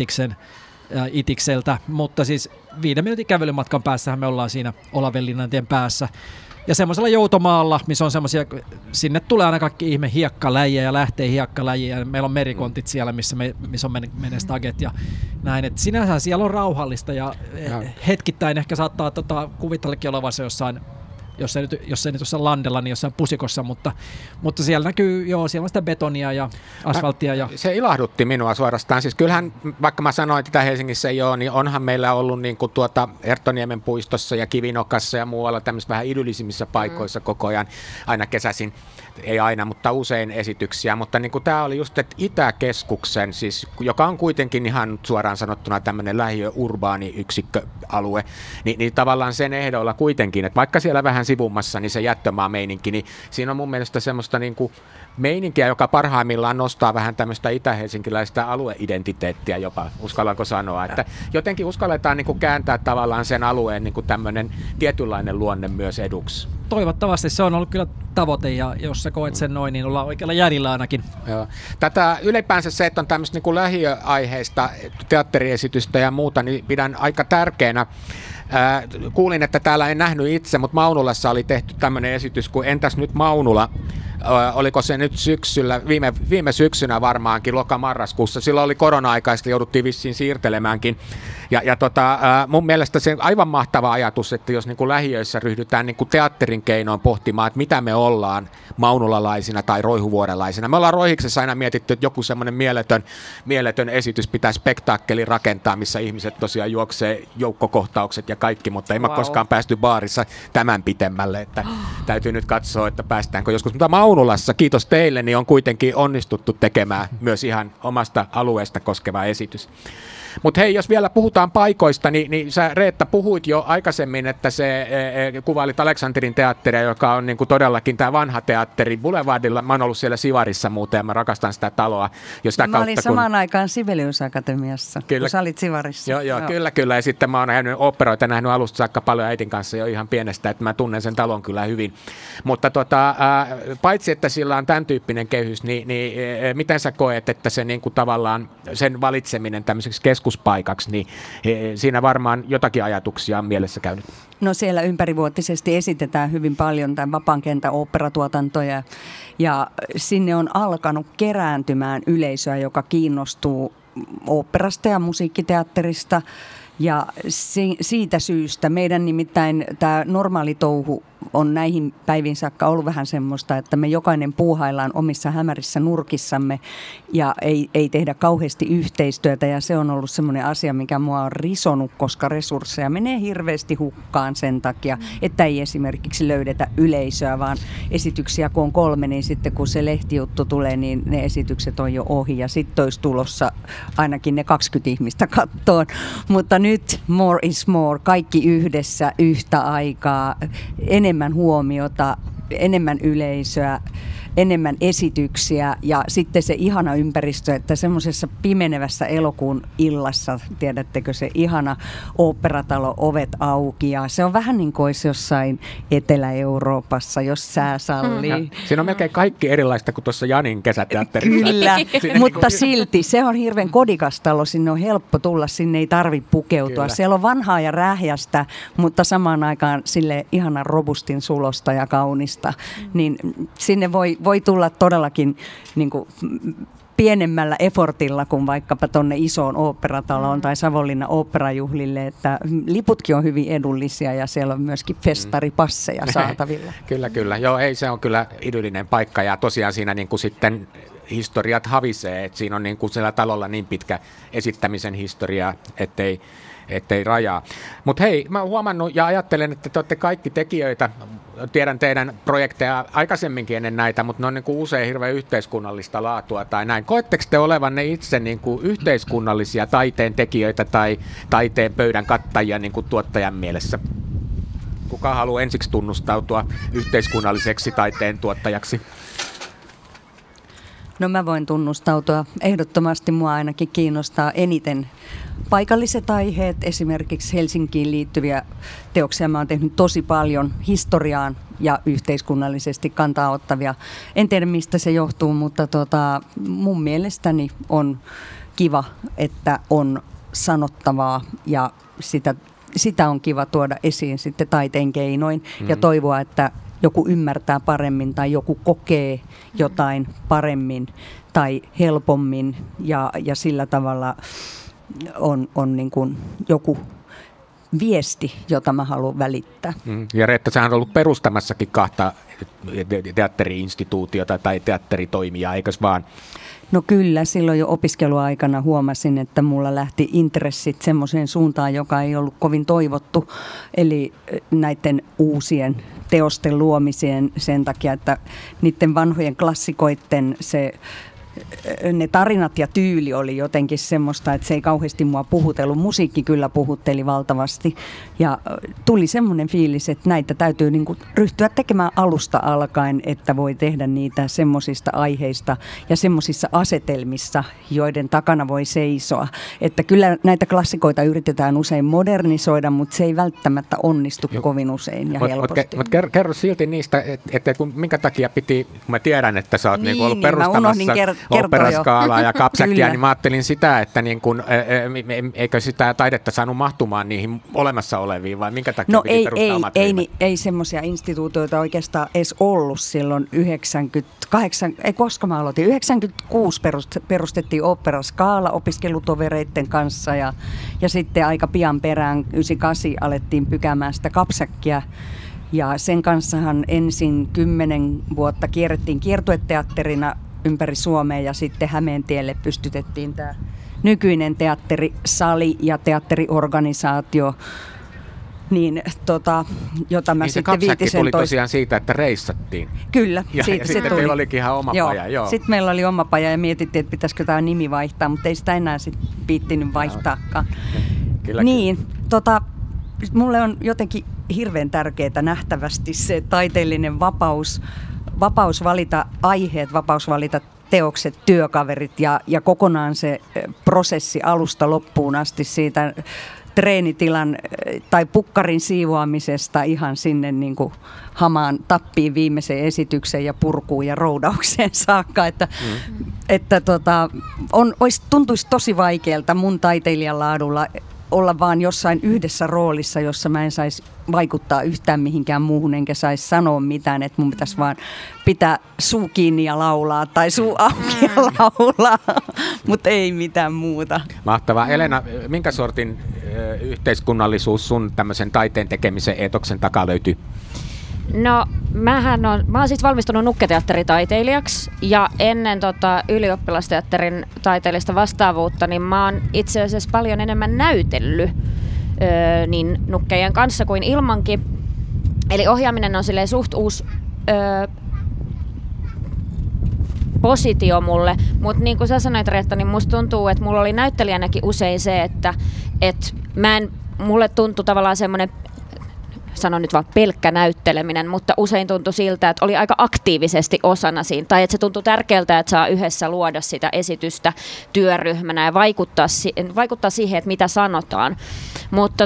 Itikseltä, mutta siis 5 minuutin kävelymatkan päässähän me ollaan siinä Olavenlinnantien päässä. Ja semmoisella joutomaalla, missä on semmoisia, sinne tulee aina kaikki ihme hiekkaläjiä ja lähtee hiekkaläjiä. Ja meillä on merikontit siellä, missä on menee staget ja näin. Et sinänsä siellä on rauhallista ja hetkittäin ehkä saattaa kuvitellakin olevansa jossain, jos ei nyt jossain Landella, niin jossain pusikossa, mutta siellä näkyy, siellä on sitä betonia ja asfalttia. Se ilahdutti minua suorastaan. Siis kyllähän, vaikka mä sanoin, että tämä Helsingissä ei ole, niin onhan meillä ollut niin kuin Erttoniemen puistossa ja Kivinokassa ja muualla tämmöisissä vähän idyllisimmissä paikoissa koko ajan, aina kesäisin. Ei aina, mutta usein esityksiä, mutta niin kuin tämä oli just, että Itäkeskuksen, siis, joka on kuitenkin ihan suoraan sanottuna tämmöinen lähiö-urbaani yksikköalue, niin tavallaan sen ehdoilla kuitenkin, että vaikka siellä vähän sivummassa, niin se jättömaa-meininki, niin siinä on mun mielestä semmoista niin kuin meininkiä, joka parhaimmillaan nostaa vähän tämmöistä itä-helsinkiläistä alueidentiteettiä jopa, uskallanko sanoa, että jotenkin uskalletaan niin kuin kääntää tavallaan sen alueen niin kuin tämmöinen tietynlainen luonne myös eduksi. Toivottavasti se on ollut kyllä tavoite, ja jos sä koet sen noin, niin ollaan oikealla järjellä ainakin. Joo. Tätä ylipäänsä se, että on tämmöistä niin kuin lähiöaiheista teatteriesitystä ja muuta, niin pidän aika tärkeänä. Kuulin, että täällä en nähnyt itse, mutta Maunulassa oli tehty tämmöinen esitys kuin Entäs nyt Maunula? oliko se nyt syksyllä, viime syksynä varmaankin, loka-marraskuussa, silloin oli korona-aika ja jouduttiin vissiin siirtelemäänkin. Mun mielestä se aivan mahtava ajatus, että jos niin kuin lähiöissä ryhdytään niin kuin teatterin keinoin pohtimaan, että mitä me ollaan maunulalaisina tai roihuvuorelaisina. Me ollaan Roihiksessa aina mietitty, että joku semmoinen mieletön esitys pitää spektaakkeli rakentaa, missä ihmiset tosiaan juoksee joukkokohtaukset ja kaikki, mutta ei me koskaan päästy baarissa tämän pitemmälle, että täytyy nyt katsoa, että päästäänkö joskus. Mutta Maunulassa, kiitos teille, niin on kuitenkin onnistuttu tekemään myös ihan omasta alueesta koskeva esitys. Mutta hei, jos vielä puhutaan paikoista, niin sä Reetta puhuit jo aikaisemmin, että se kuvailit Aleksanterin teatteria, joka on niinku todellakin tämä vanha teatteri Boulevardilla. Mä oon ollut siellä Sivarissa muuten ja mä rakastan sitä taloa. Mä olin samaan aikaan Sibelius Akatemiassa, kun sä olit Sivarissa. Joo, kyllä. Ja sitten mä oon nähnyt operoita, nähnyt alusta saakka paljon äitin kanssa jo ihan pienestä, että mä tunnen sen talon kyllä hyvin. Mutta paitsi, että sillä on tämän tyyppinen kehys, niin miten sä koet, että se niinku tavallaan sen valitseminen tämmöiseksi keskuspaikaksi, niin siinä varmaan jotakin ajatuksia on mielessä käynyt. No siellä ympärivuotisesti esitetään hyvin paljon tämän vapaan kentän oopperatuotantoja ja sinne on alkanut kerääntymään yleisöä, joka kiinnostuu oopperasta ja musiikkiteatterista. Ja siitä syystä meidän nimittäin tämä normaali touhu on näihin päiviin saakka ollut vähän semmoista, että me jokainen puuhaillaan omissa hämärissä nurkissamme ja ei tehdä kauheasti yhteistyötä. Ja se on ollut semmoinen asia, mikä mua on risonut, koska resursseja menee hirveästi hukkaan sen takia, että ei esimerkiksi löydetä yleisöä, vaan esityksiä kun on 3, niin sitten kun se lehtijuttu tulee, niin ne esitykset on jo ohi ja sitten olisi tulossa ainakin ne 20 ihmistä kattoon. Mutta nyt more is more, kaikki yhdessä yhtä aikaa, enemmän huomiota, enemmän yleisöä, enemmän esityksiä ja sitten se ihana ympäristö, että semmoisessa pimenevässä elokuun illassa, tiedättekö, se ihana oopperatalo, ovet auki ja se on vähän niin kuin olisi jossain Etelä-Euroopassa, jos sää sallii. Siinä on melkein kaikki erilaista kuin tuossa Janin kesäteatterissa. Kyllä, mutta silti se on hirveän kodikas talo, sinne on helppo tulla, sinne ei tarvitse pukeutua. Kyllä. Siellä on vanhaa ja rähjästä, mutta samaan aikaan sille ihanan robustin sulosta ja kaunista, niin sinne voi tulla todellakin niin kuin pienemmällä effortilla kuin vaikkapa tuonne isoon oopperataloon tai Savonlinnan oopperajuhlille, että liputkin on hyvin edullisia ja siellä on myöskin festaripasseja saatavilla. Kyllä. Joo, ei, se on kyllä idyllinen paikka ja tosiaan siinä niin kuin sitten historiat havisee, että siinä on niin kuin siellä talolla niin pitkä esittämisen historia, ettei rajaa. Mutta hei, mä oon huomannut ja ajattelen, että te olette kaikki tekijöitä, tiedän teidän projekteja aikaisemminkin ennen näitä, mutta ne on niin kuin usein hirveän yhteiskunnallista laatua tai näin. Koetteko te olevanne itse niin kuin yhteiskunnallisia taiteen tekijöitä tai taiteen pöydän kattajia niin kuin tuottajan mielessä? Kuka haluaa ensiksi tunnustautua yhteiskunnalliseksi taiteen tuottajaksi? No mä voin tunnustautua. Ehdottomasti mua ainakin kiinnostaa eniten paikalliset aiheet, esimerkiksi Helsinkiin liittyviä teoksia. Mä oon tehnyt tosi paljon historiaan ja yhteiskunnallisesti kantaa ottavia. En tiedä mistä se johtuu, mutta mun mielestäni on kiva, että on sanottavaa ja sitä on kiva tuoda esiin sitten taiteen keinoin ja toivoa, että joku ymmärtää paremmin tai joku kokee jotain paremmin tai helpommin ja sillä tavalla on niin kuin joku viesti, jota mä haluan välittää. Ja Reetta, sähän on ollut perustamassakin 2 teatteri-instituutiota tai teatteritoimijaa, eikös vaan? No kyllä, silloin jo opiskeluaikana huomasin, että mulla lähti intressit semmoiseen suuntaan, joka ei ollut kovin toivottu, eli näiden uusien teosten luomiseen sen takia, että niiden vanhojen klassikoiden ne tarinat ja tyyli oli jotenkin semmoista, että se ei kauheasti mua puhutellut. Musiikki kyllä puhutteli valtavasti ja tuli semmoinen fiilis, että näitä täytyy niin kuin ryhtyä tekemään alusta alkaen, että voi tehdä niitä semmoisista aiheista ja semmoisissa asetelmissa, joiden takana voi seisoa. Että kyllä näitä klassikoita yritetään usein modernisoida, mutta se ei välttämättä onnistu kovin usein ja helposti. Mutta kerro silti niistä, että minkä takia piti, kun mä tiedän, että sä oot niin, ollut perustamassa. Mä unohdin operaskaalaa ja kapsäkkiä, Kyllä. niin mä ajattelin sitä, että niin kun, eikö sitä taidetta saanut mahtumaan niihin olemassa oleviin, vai minkä takia No piti perustaa omat ryhmät? ei semmoisia instituutioita oikeastaan edes ollut silloin 98, koska mä aloitin, 96 perustettiin Opera Scala opiskelutovereiden kanssa ja sitten aika pian perään 98 alettiin pykäämään sitä kapsäkkiä. Ja sen kanssahan ensin 10 vuotta kierrettiin kiertueteatterina ympäri Suomea ja sitten Hämeentielle pystytettiin tämä nykyinen teatterisali ja teatteriorganisaatio, niin, jota mä niin sitten se kapsäkki tuli 15. tosiaan siitä, että reissattiin. Kyllä, Ja siitä se sitten tuli. teillä olikin ihan oma paja. Joo. Sitten meillä oli oma paja ja mietittiin, että pitäisikö tämä nimi vaihtaa, mutta ei sitä enää sitten piittinyt vaihtaakaan. Kyllä, Niin, mulle on jotenkin hirveän tärkeää nähtävästi se taiteellinen vapaus valita aiheet, vapaus valita teokset, työkaverit ja kokonaan se prosessi alusta loppuun asti siitä treenitilan tai pukkarin siivoamisesta ihan sinne niin kuin hamaan tappiin viimeiseen esitykseen ja purkuun ja roudaukseen saakka, tuntuisi tosi vaikealta mun taiteilijan laadulla olla vaan jossain yhdessä roolissa, jossa mä en saisi vaikuttaa yhtään mihinkään muuhun, enkä saisi sanoa mitään, että mun pitäisi vaan pitää suu kiinni ja laulaa tai suu auki ja laulaa, mutta ei mitään muuta. Mahtavaa. Elena, minkä sortin yhteiskunnallisuus sun tämmöisen taiteen tekemisen eetoksen takaa löytyy? No, mä oon siis valmistunut nukketeatteritaiteilijaksi ja ennen ylioppilasteatterin taiteellista vastaavuutta, niin mä oon itse asiassa paljon enemmän näytellyt niin nukkejen kanssa kuin ilmankin. Eli ohjaaminen on silleen suht uusi positio mulle, mutta niin kuin sä sanoit, Reetta, niin musta tuntuu, että mulla oli näyttelijänäkin usein se, että mulle tuntui tavallaan semmoinen, sanon nyt vaan pelkkä näytteleminen, mutta usein tuntui siltä, että oli aika aktiivisesti osana siinä, tai että se tuntui tärkeältä, että saa yhdessä luoda sitä esitystä työryhmänä ja vaikuttaa siihen, että mitä sanotaan. Mutta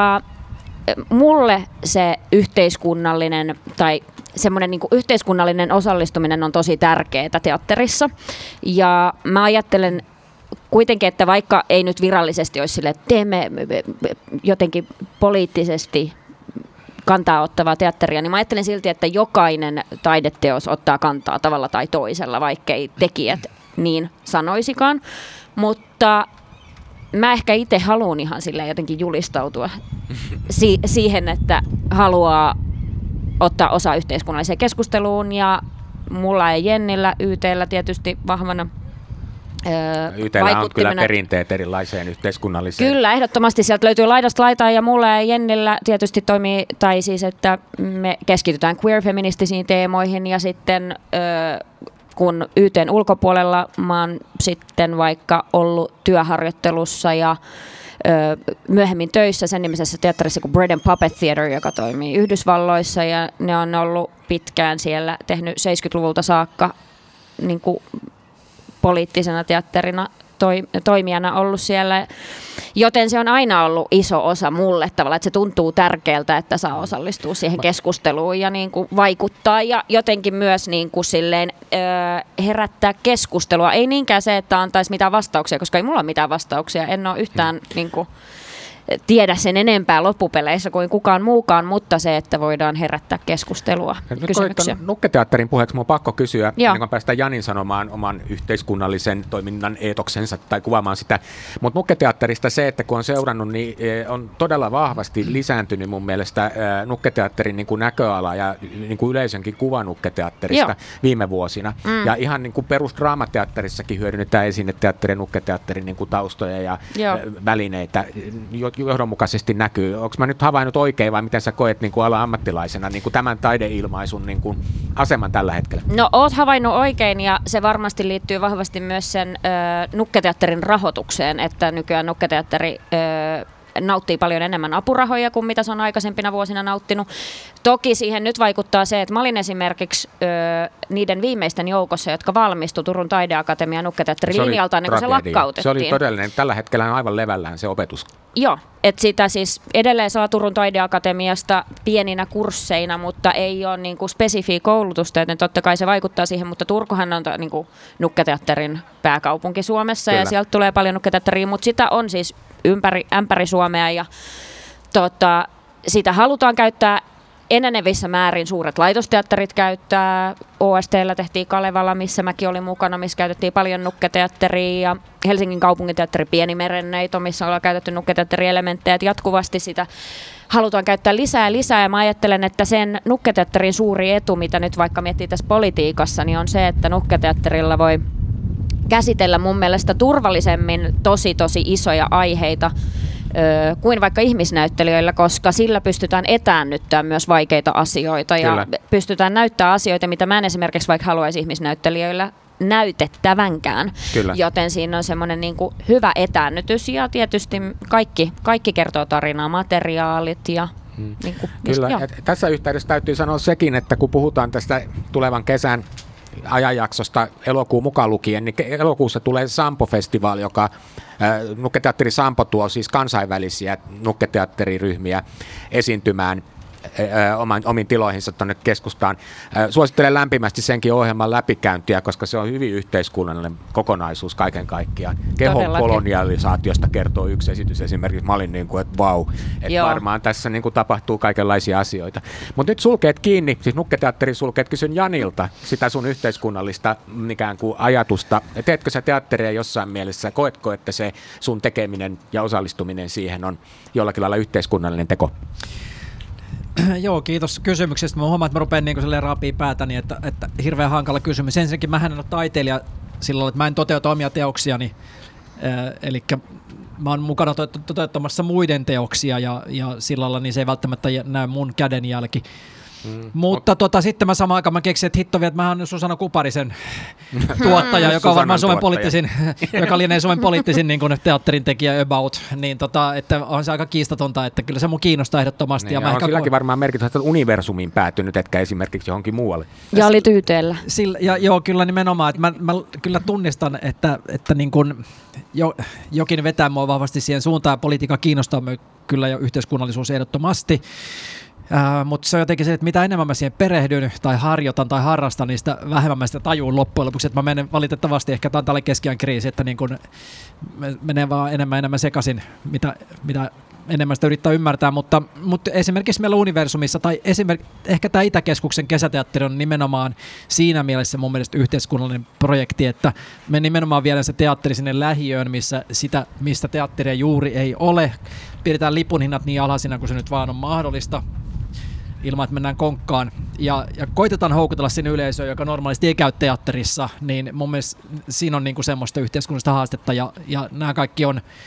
mulle se yhteiskunnallinen tai semmoinen niin kuin yhteiskunnallinen osallistuminen on tosi tärkeää teatterissa, ja mä ajattelen kuitenkin, että vaikka ei nyt virallisesti olisi sille, että teemme jotenkin poliittisesti kantaa ottavaa teatteria, niin mä ajattelen silti, että jokainen taideteos ottaa kantaa tavalla tai toisella, vaikkei tekijät niin sanoisikaan. Mutta mä ehkä itse haluan ihan silleen jotenkin julistautua siihen, että haluaa ottaa osaa yhteiskunnalliseen keskusteluun, ja mulla ja Jennillä, YT:llä tietysti vahvana YT:llä on kyllä perinteet erilaiseen yhteiskunnalliseen. Kyllä, ehdottomasti sieltä löytyy laidasta laitaan, ja mulla ja Jennillä tietysti toimii, tai siis, että me keskitytään queer-feministisiin teemoihin, ja sitten kun YT:n ulkopuolella mä oon sitten vaikka ollut työharjoittelussa ja myöhemmin töissä sen nimisessä teatterissa kuin Bread and Puppet Theater, joka toimii Yhdysvalloissa, ja ne on ollut pitkään siellä, tehnyt 70-luvulta saakka niin kuin poliittisena teatterina toimijana ollut siellä, joten se on aina ollut iso osa mulle tavallaan, että se tuntuu tärkeältä, että saa osallistua siihen keskusteluun ja niin kuin vaikuttaa ja jotenkin myös niin kuin silleen, herättää keskustelua. Ei niinkään se, että antaisi mitään vastauksia, koska ei mulla ole mitään vastauksia, en ole yhtään niin kuin tiedä sen enempää loppupeleissä kuin kukaan muukaan, mutta se, että voidaan herättää keskustelua, kysymyksiä. Nukketeatterin puheeksi minun on pakko kysyä, Joo. ennen kuin päästään Janin sanomaan oman yhteiskunnallisen toiminnan eetoksensa tai kuvaamaan sitä. Mutta nukketeatterista se, että kun on seurannut, niin on todella vahvasti lisääntynyt mun mielestä nukketeatterin niin kuin näköala ja niin kuin yleisönkin kuva nukketeatterista viime vuosina. Ja ihan niin kuin perusdraamateatterissakin hyödynnetään esineteatterin, nukketeatterin niin kuin taustoja ja välineitä johdonmukaisesti näkyy. Onko mä nyt havainnut oikein vai miten sä koet niin kuin alan ammattilaisena niin kuin tämän taideilmaisun niin kuin aseman tällä hetkellä? No oot havainnut oikein, ja se varmasti liittyy vahvasti myös sen nukketeatterin rahoitukseen, että nykyään nukketeatteri nauttii paljon enemmän apurahoja kuin mitä se on aikaisempina vuosina nauttinut. Toki siihen nyt vaikuttaa se, että mä olin esimerkiksi niiden viimeisten joukossa, jotka valmistui Turun taideakatemian nukketeatterin linjalta ennen kuin se lakkautettiin. Se oli todellinen. Tällä hetkellä on aivan levällään se opetus Joo, että sitä siis edelleen saa Turun taideakatemiasta pieninä kursseina, mutta ei ole niin kuin spesifiä koulutusta, joten totta kai se vaikuttaa siihen, mutta Turkuhan on niin kuin nukketeatterin pääkaupunki Suomessa. Kyllä. Ja sieltä tulee paljon nukketeatteria, mutta sitä on siis ämpäri Suomea ja sitä halutaan käyttää enenevissä määrin. Suuret laitosteatterit käyttää. OST:llä tehtiin Kalevala, missä mäkin olin mukana, missä käytettiin paljon nukketeatteria. Ja Helsingin kaupunginteatteri Pieni Merenneito, missä ollaan käytetty nukketeatterielementtejä. Jatuvasti sitä halutaan käyttää lisää. Ja mä ajattelen, että sen nukketeatterin suuri etu, mitä nyt vaikka miettii tässä politiikassa, niin on se, että nukketeatterilla voi käsitellä mun mielestä turvallisemmin tosi isoja aiheita kuin vaikka ihmisnäyttelijöillä, koska sillä pystytään etäännyttämään myös vaikeita asioita. Kyllä. Ja pystytään näyttämään asioita, mitä mä en esimerkiksi vaikka haluaisi ihmisnäyttelijöillä näytettävänkään. Kyllä. Joten siinä on semmoinen niin kuin hyvä etäännytys ja tietysti kaikki kertoo tarinaa, materiaalit ja niin kuin, Kyllä. Tässä yhteydessä täytyy sanoa sekin, että kun puhutaan tästä tulevan kesän ajanjaksosta elokuun mukaan lukien, niin elokuussa tulee Sampo-festivaali, joka Nukketeatteri Sampo tuo siis kansainvälisiä nukketeatteriryhmiä esiintymään omiin tiloihinsa tuonne keskustaan. Suosittelen lämpimästi senkin ohjelman läpikäyntiä, koska se on hyvin yhteiskunnallinen kokonaisuus kaiken kaikkiaan. Kehon kolonialisaatiosta kertoo yksi esitys esimerkiksi. Mä olin niin kuin, että vau, että varmaan tässä niin kuin tapahtuu kaikenlaisia asioita. Mutta nyt sulkeet kiinni, siis Nukketeatterin sulkeet, kysyn Janilta sitä sun yhteiskunnallista ikään kuin ajatusta. Teetkö sä teatteria jossain mielessä? Koetko, että se sun tekeminen ja osallistuminen siihen on jollakin lailla yhteiskunnallinen teko? Joo, kiitos kysymyksestä. Mä huomaan, että mä rupean niin raapii päätäni, että hirveän hankala kysymys. Ensinnäkin mähän en ole taiteilija sillä lailla, että mä en toteuta omia teoksiani. Eli mä oon mukana toteuttamassa muiden teoksia ja sillä lailla niin se ei välttämättä näy mun kädenjälki. Mutta sitten mä samaan aikaan keksin, että hitto vielä, että mä oon Susanna Kuparisen tuottaja, joka on varmaan Suomen poliittisin, joka lienee Suomen poliittisin niin kuin teatterin tekijä about, niin että on se aika kiistatonta, että kyllä se mun kiinnostaa ehdottomasti. Niin, ja on silläkin varmaan merkitys, että universumiin päätynyt, etkä esimerkiksi johonkin muualle. Ja oli tyyteellä. Joo, kyllä nimenomaan, että mä kyllä tunnistan, että niin kuin jokin vetää mua vahvasti siihen suuntaan, ja politiikka kiinnostaa kyllä jo yhteiskunnallisuus ehdottomasti. Mutta se on jotenkin se, että mitä enemmän mä siihen perehdyn tai harjoitan tai harrastan, niin sitä vähemmän mä sitä tajuun loppujen lopuksi. Että mä menen valitettavasti, ehkä tämä on tällainen keskiajan kriisi, että niin kun menee vaan enemmän sekaisin, mitä enemmän sitä yrittää ymmärtää. Mutta esimerkiksi meillä Universumissa tai ehkä tämä Itäkeskuksen kesäteatteri on nimenomaan siinä mielessä mun mielestä yhteiskunnallinen projekti, että me nimenomaan viedään se teatteri sinne lähiöön, mistä teatteria juuri ei ole. Pidetään lipun hinnat niin alhaisina kuin se nyt vaan on mahdollista, ilman, että mennään konkkaan. Ja koitetaan houkutella sinne yleisöön, joka normaalisti ei käy teatterissa, niin mun mielestä siinä on niinku semmoista yhteiskunnallista haastetta, ja nämä kaikki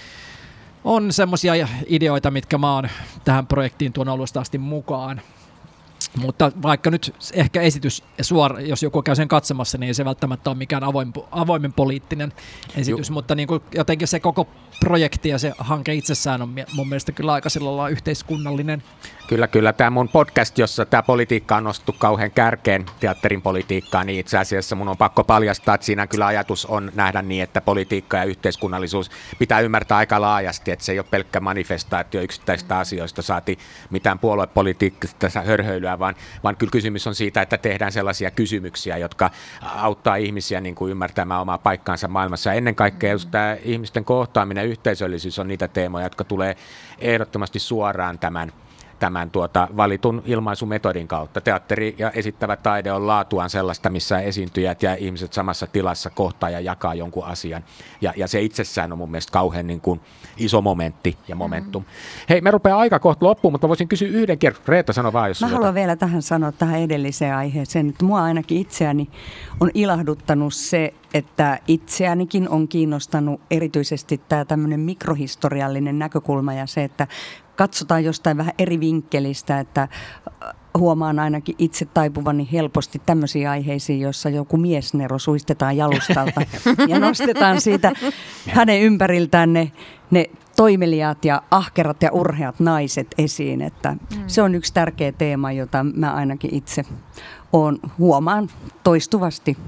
on semmoisia ideoita, mitkä mä oon tähän projektiin tuon alusta asti mukaan. Mutta vaikka nyt ehkä esitys jos joku käy sen katsomassa, niin ei se välttämättä ole mikään avoimen poliittinen esitys, mutta niin kuin jotenkin se koko projekti ja se hanke itsessään on mun mielestä kyllä aika sillä lailla yhteiskunnallinen. Kyllä. Tämä mun podcast, jossa tämä politiikka on nostettu kauhean kärkeen, teatterin politiikkaa, niin itse asiassa mun on pakko paljastaa, että siinä kyllä ajatus on nähdä niin, että politiikka ja yhteiskunnallisuus pitää ymmärtää aika laajasti, että se ei ole pelkkä manifestaatio yksittäistä asioista, saati mitään puoluepolitiikasta hörhöilyä, vaan kyllä kysymys on siitä, että tehdään sellaisia kysymyksiä, jotka auttaa ihmisiä niin kuin ymmärtämään omaa paikkaansa maailmassa. Ja ennen kaikkea just tämä ihmisten kohtaaminen, yhteisöllisyys on niitä teemoja, jotka tulee ehdottomasti suoraan tämän valitun ilmaisumetodin kautta. Teatteri ja esittävä taide on laatuaan sellaista, missä esiintyjät ja ihmiset samassa tilassa kohtaa ja jakaa jonkun asian. Ja se itsessään on mun mielestä kauhean niin kuin iso momentti ja momentum. Hei, me rupeaa aika kohta loppuun, mutta voisin kysyä yhden kerran. Reetta, sano vaan, jos mä haluan vielä sanoa tähän edelliseen aiheeseen, että mua ainakin itseäni on ilahduttanut se, että itseänikin on kiinnostanut erityisesti tämä tämmöinen mikrohistoriallinen näkökulma ja se, että katsotaan jostain vähän eri vinkkelistä, että huomaan ainakin itse taipuvani helposti tämmöisiin aiheisiin, jossa joku miesnero suistetaan jalustalta ja nostetaan siitä hänen ympäriltään ne toimeliaat ja ahkerat ja urheat naiset esiin. Että se on yksi tärkeä teema, jota mä ainakin itse huomaan toistuvasti.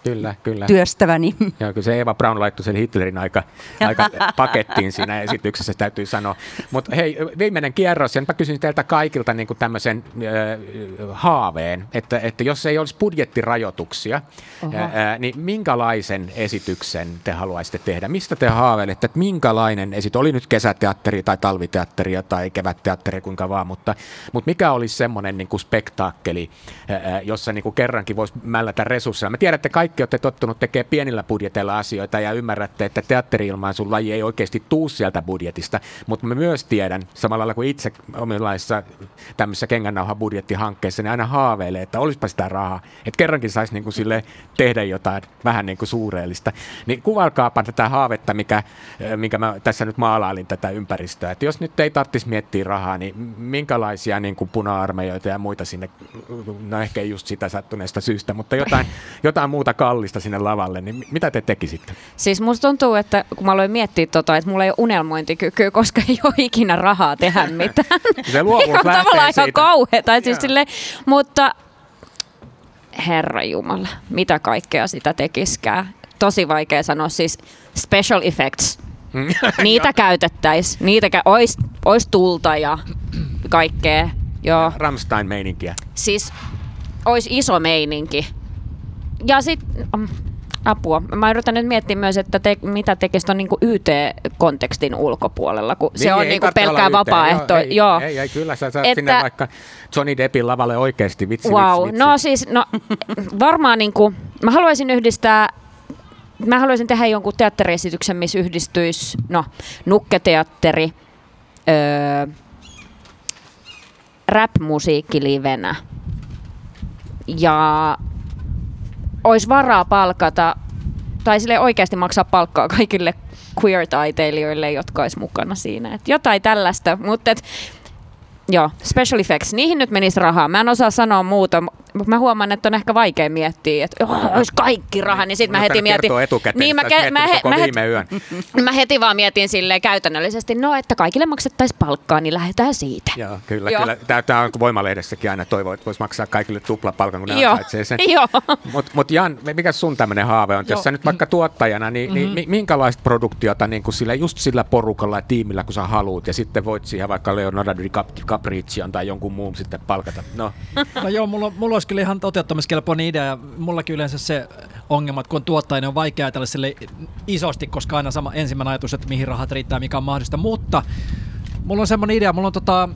Kyllä. työstäväni. Joo, kyllä se Eva Braun laittoi sen Hitlerin aika pakettiin siinä esityksessä, täytyy sanoa. Mutta hei, viimeinen kierros, ja mä kysyn teiltä kaikilta niin kuin tämmöisen haaveen, että jos ei olisi budjettirajoituksia, niin minkälaisen esityksen te haluaisitte tehdä? Mistä te haaveilette, että minkälainen esitys, oli nyt kesäteatteri tai talviteatteria tai kevätteatteri, kuinka vaan, mutta mikä olisi semmoinen niin kuin spektaakkeli, jossa niin kuin kerrankin voisi mällätä resursseja? Mä tiedän, että kaikki olette tottunut tekemään pienillä budjeteilla asioita ja ymmärrätte, että teatteri-ilmaisun laji ei oikeasti tuu sieltä budjetista, mutta mä myös tiedän, samalla lailla kuin itse omilaisissa tämmöisessä kengännauha-budjettihankkeessa, niin aina haaveilee, että olisipa sitä rahaa, että kerrankin saisi niin kuin sille tehdä jotain vähän niin kuin suureellista. Niin kuvailkaapa tätä haavetta, minkä mä tässä nyt maalailin tätä ympäristöä, että jos nyt ei tarvitsisi miettiä rahaa, niin minkälaisia niin kuin puna-armeijoita ja muita sinne, no ehkä just sitä sattuneesta syystä, mutta jotain muuta kallista sinne lavalle, niin mitä te tekisitte? Siis musta tuntuu, että kun mä aloin miettiä että mulla ei ole unelmointikykyä, koska ei ole ikinä rahaa tehdä mitään. Se luovuus lähtee tavallaan siitä. ihan kauhea, tai siis silleen, mutta Herranjumala, mitä kaikkea sitä tekiskään. Tosi vaikea sanoa, siis special effects. Niitä käytettäisiin, ois tulta ja kaikkea. Joo. Rammstein-meininkiä. Siis ois iso meininki. Ja sit apua. Mä yritän nyt miettiä myös, että mitä tekisi ton niinku YT-kontekstin ulkopuolella, kun se on niinku pelkkää vapaaehtoista. Ei, kyllä sä saat sinne vaikka Johnny Deppin lavalle oikeasti vitsi. No siis, varmaan niinku, mä haluaisin tehdä jonkun teatteriesityksen, missä yhdistyisi, nukketeatteri, rap-musiikki livenä ja olisi varaa palkata, tai sille oikeasti maksaa palkkaa kaikille queer-taiteilijoille, jotka olisi mukana siinä. Et jotain tällaista, mutta joo, special effects, niihin nyt menisi rahaa. Mä en osaa sanoa muuta, mutta mä huomaan, että on ehkä vaikea miettiä, että olisi kaikki raha, niin sitten mä heti mietin. Niin, mä heti vaan mietin silleen käytännöllisesti, että kaikille maksettaisiin palkkaa, niin lähdetään siitä. Joo, kyllä. Tämä on Voimalehdessäkin aina toivo, että voisi maksaa kaikille tuplapalkan, kun ne ansaitsee sen. Mutta Jan, mikä sun tämmöinen haave on? Jos sä nyt vaikka tuottajana, niin minkälaista produktiota niin just sillä porukalla ja tiimillä, kun sä haluut, ja sitten voit siihen vaikka Leonardo DiCapricion tai jonkun muun sitten palkata? No joo, mulla olisi kyllä ihan toteuttamiskelpoinen idea, ja mullakin yleensä se ongelma, että kun on tuottaja, niin on vaikea ajatella sille isosti, koska aina sama ensimmäinen ajatus, että mihin rahat riittää, mikä on mahdollista, mutta mulla on semmoinen idea, mulla on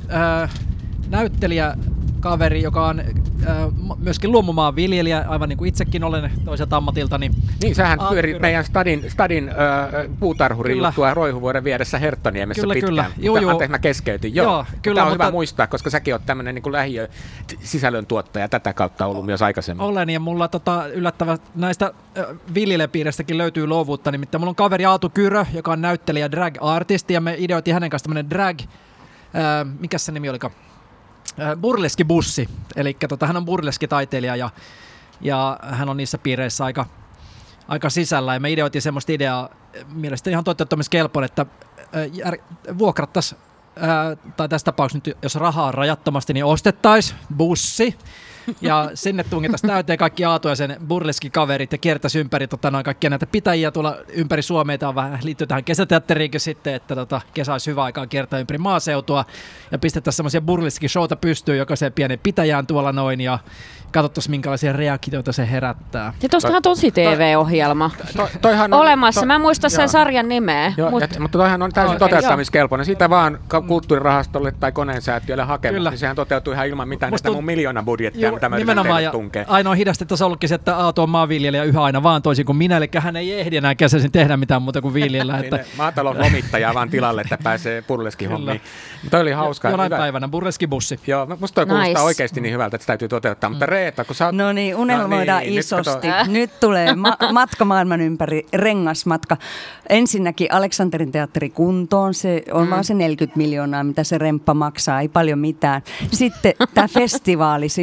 näyttelijäkaveri, joka on myöskin luomumaanviljelijä, aivan niin kuin itsekin olen toiselta ammatiltani. Niin, sähän pyörit meidän stadin puutarhurin juttua Roihuvuoren vieressä Herttoniemessä pitkään. Anteeksi, mä keskeytin. Joo, kyllä, tämä on hyvä muistaa, koska säkin oot tämmöinen niin lähiösisällöntuottaja tätä kautta ollut myös aikaisemmin. Olen, ja mulla yllättävän näistä viljelijäpiiristäkin löytyy luovuutta, nimittäin mulla on kaveri Aatu Kyrö, joka on näyttelijä drag-artisti, ja me ideoitiin hänen kanssa tämmöinen drag, mikä se nimi olikaan? Burleskibussi, eli hän on burleskitaiteilija ja hän on niissä piireissä aika sisällä, ja me ideoitiin semmoista ideaa, mielestäni ihan toteuttamiskelpoinen, että vuokrattaisiin, tai tässä tapauksessa nyt, jos rahaa on rajattomasti, niin ostettaisiin bussi, ja sinne tungettaisiin täyteen kaikki Aatu ja sen burleskikaverit ja kiertäisi ympäri kaikkia näitä pitäjiä tuolla ympäri Suomea. Tämä on vähän liittyy tähän kesäteatteriinkin sitten, että kesä olisi hyvä aikaa kiertää ympäri maaseutua ja pistettäisiin semmoisia burleskishowta pystyyn jokaiseen pienen pitäjään tuolla noin ja katsottaisiin minkälaisia reaktioita se herättää. Ja tuostahan on tosi TV-ohjelma olemassa. Mä en muista sen sarjan nimeä. Mutta toihan on täysin toteuttamiskelpoinen. Siitä vaan kulttuurirahastolle tai koneensäätiölle hakemus, niin sehän toteutuu ihan ilman mitään näitä mun miljoonabudjettia, mitä mä yritän teille tunkea. Ainoa hidaste tässä ollutkin se, että Aatu on maanviljelijä yhä aina vaan toisin kuin minä, eli hän ei ehdi enää kesäisin tehdä mitään muuta kuin viljellä. Maatalouslomittajaa vaan tilalle, että pääsee burleskihommiin. Toi oli hauska. Jonain päivänä burleskibussi. Joo, musta toi kuulostaa oikeasti niin hyvältä, että se täytyy toteuttaa, mutta Reetta, kun sä oot... No niin, unelmoidaan isosti. Nyt tulee matka maailman ympäri, rengasmatka. Ensinnäkin Aleksanterin teatteri kuntoon, se on vaan se 40 miljoonaa, mitä se remppa maksaa, ei paljon mitään. Sitten tämä festivaali silleen,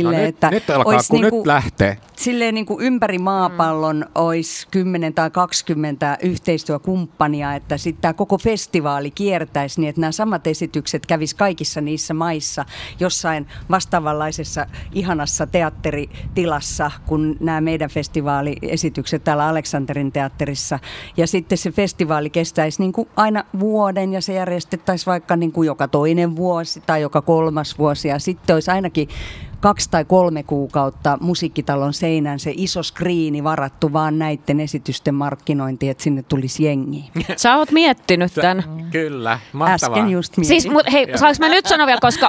että nyt alkaa, olisi kun niinku, nyt lähtee. Silleen niin kuin ympäri maapallon olisi 10 tai 20 yhteistyökumppania, että sitten tämä koko festivaali kiertäisi niin, että nämä samat esitykset kävis kaikissa niissä maissa jossain vastaavanlaisessa ihanassa teatteritilassa, kun nämä meidän festivaaliesitykset täällä Aleksanterin teatterissa. Ja sitten se festivaali kestäisi niin kuin aina vuoden ja se järjestettäisiin vaikka niin kuin joka toinen vuosi tai joka kolmas vuosi. Ja sitten olisi ainakin 2 tai 3 kuukautta Musiikkitalon seinään se iso skriini varattu vaan näiden esitysten markkinointiin, että sinne tulisi jengiä. Sä oot miettinyt tämän. Kyllä, mahtavaa. Äsken just mietin. Siis, hei, saanko mä nyt sanoa vielä, koska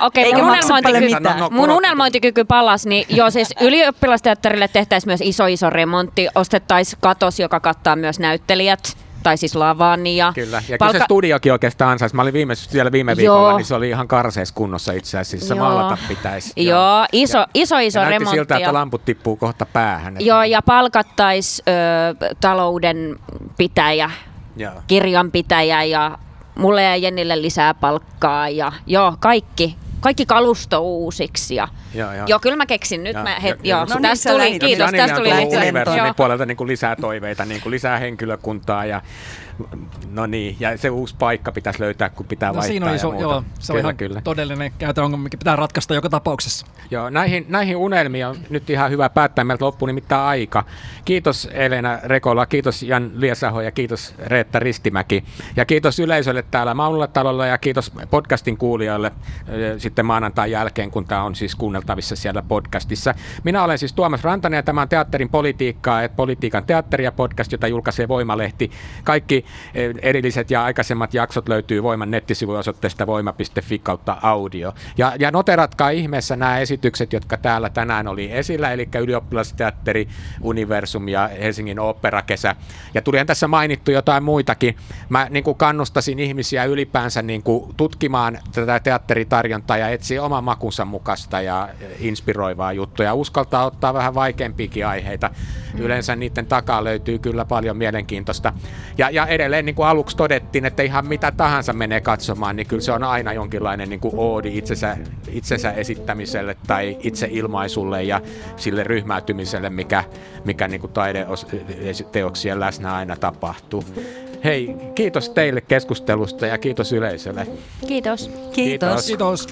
mun unelmointikyky palasi, niin joo, siis ylioppilasteatterille tehtäisiin myös iso remontti, ostettaisiin katos, joka kattaa myös näyttelijät. Tai siis lavan ja... Kyllä, ja kyllä se studiokin oikeastaan ansaisi. Mä olin siellä viime viikolla, niin se oli ihan karseessa kunnossa itse asiassa. Maalata pitäisi. Joo, iso remontti. Näytti siltä, että lamput tippuu kohta päähän. Joo, ja palkattaisi taloudenpitäjä, kirjanpitäjä ja mulle ja Jennille lisää palkkaa ja joo, kaikki kalusto uusiksi. Joo, kyllä mä keksin. Nyt tästä tuli, kiitos. Tästä tuli Universumin puolelta niin kuin lisää toiveita, niin kuin lisää henkilökuntaa ja no niin, ja se uusi paikka pitäisi löytää, kun pitää vaihtaa siinä on iso, ja muuta. joo, se on ihan todellinen käytäongelma, mikä pitää ratkaista joka tapauksessa. Joo, näihin unelmiin on nyt ihan hyvä päättää, meiltä loppuu nimittäin aika. Kiitos Elena Rekola, kiitos Jan Liesaho ja kiitos Reetta Ristimäki. Ja kiitos yleisölle täällä Maunulla-talolla ja kiitos podcastin kuulijoille sitten maanantain jälkeen, kun tämä on siis kuunneltavissa siellä podcastissa. Minä olen siis Tuomas Rantanen ja tämä on Teatterin politiikkaa, politiikan teatteri ja podcast, jota julkaisee Voimalehti. Kaikki erilliset ja aikaisemmat jaksot löytyy Voiman nettisivuosoitteesta voima.fi/audio. Ja noteratkaa ihmeessä nämä esitykset, jotka täällä tänään oli esillä, eli Ylioppilasteatteri, Universum ja Helsingin Oopperakesä. Ja tulihan tässä mainittu jotain muitakin. Mä niin kuin kannustasin ihmisiä ylipäänsä niin kuin tutkimaan tätä teatteritarjontaa ja etsiä oman makunsa mukaista ja inspiroivaa juttuja. Ja uskaltaa ottaa vähän vaikeampiakin aiheita. Yleensä niiden takaa löytyy kyllä paljon mielenkiintoista. Ja edelleen, niin kuin aluksi todettiin, että ihan mitä tahansa menee katsomaan, niin kyllä se on aina jonkinlainen niin kuin oodi itsensä esittämiselle tai itseilmaisulle ja sille ryhmäytymiselle, mikä niin kuin taideteoksien läsnä aina tapahtuu. Hei, kiitos teille keskustelusta ja kiitos yleisölle. Kiitos. Kiitos. Kiitos.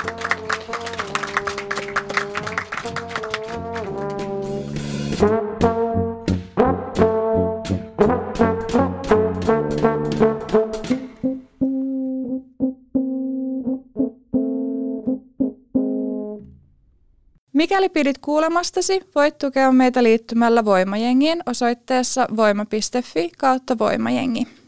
Mikäli pidit kuulemastasi, voit tukea meitä liittymällä Voimajengiin osoitteessa voima.fi/voimajengi.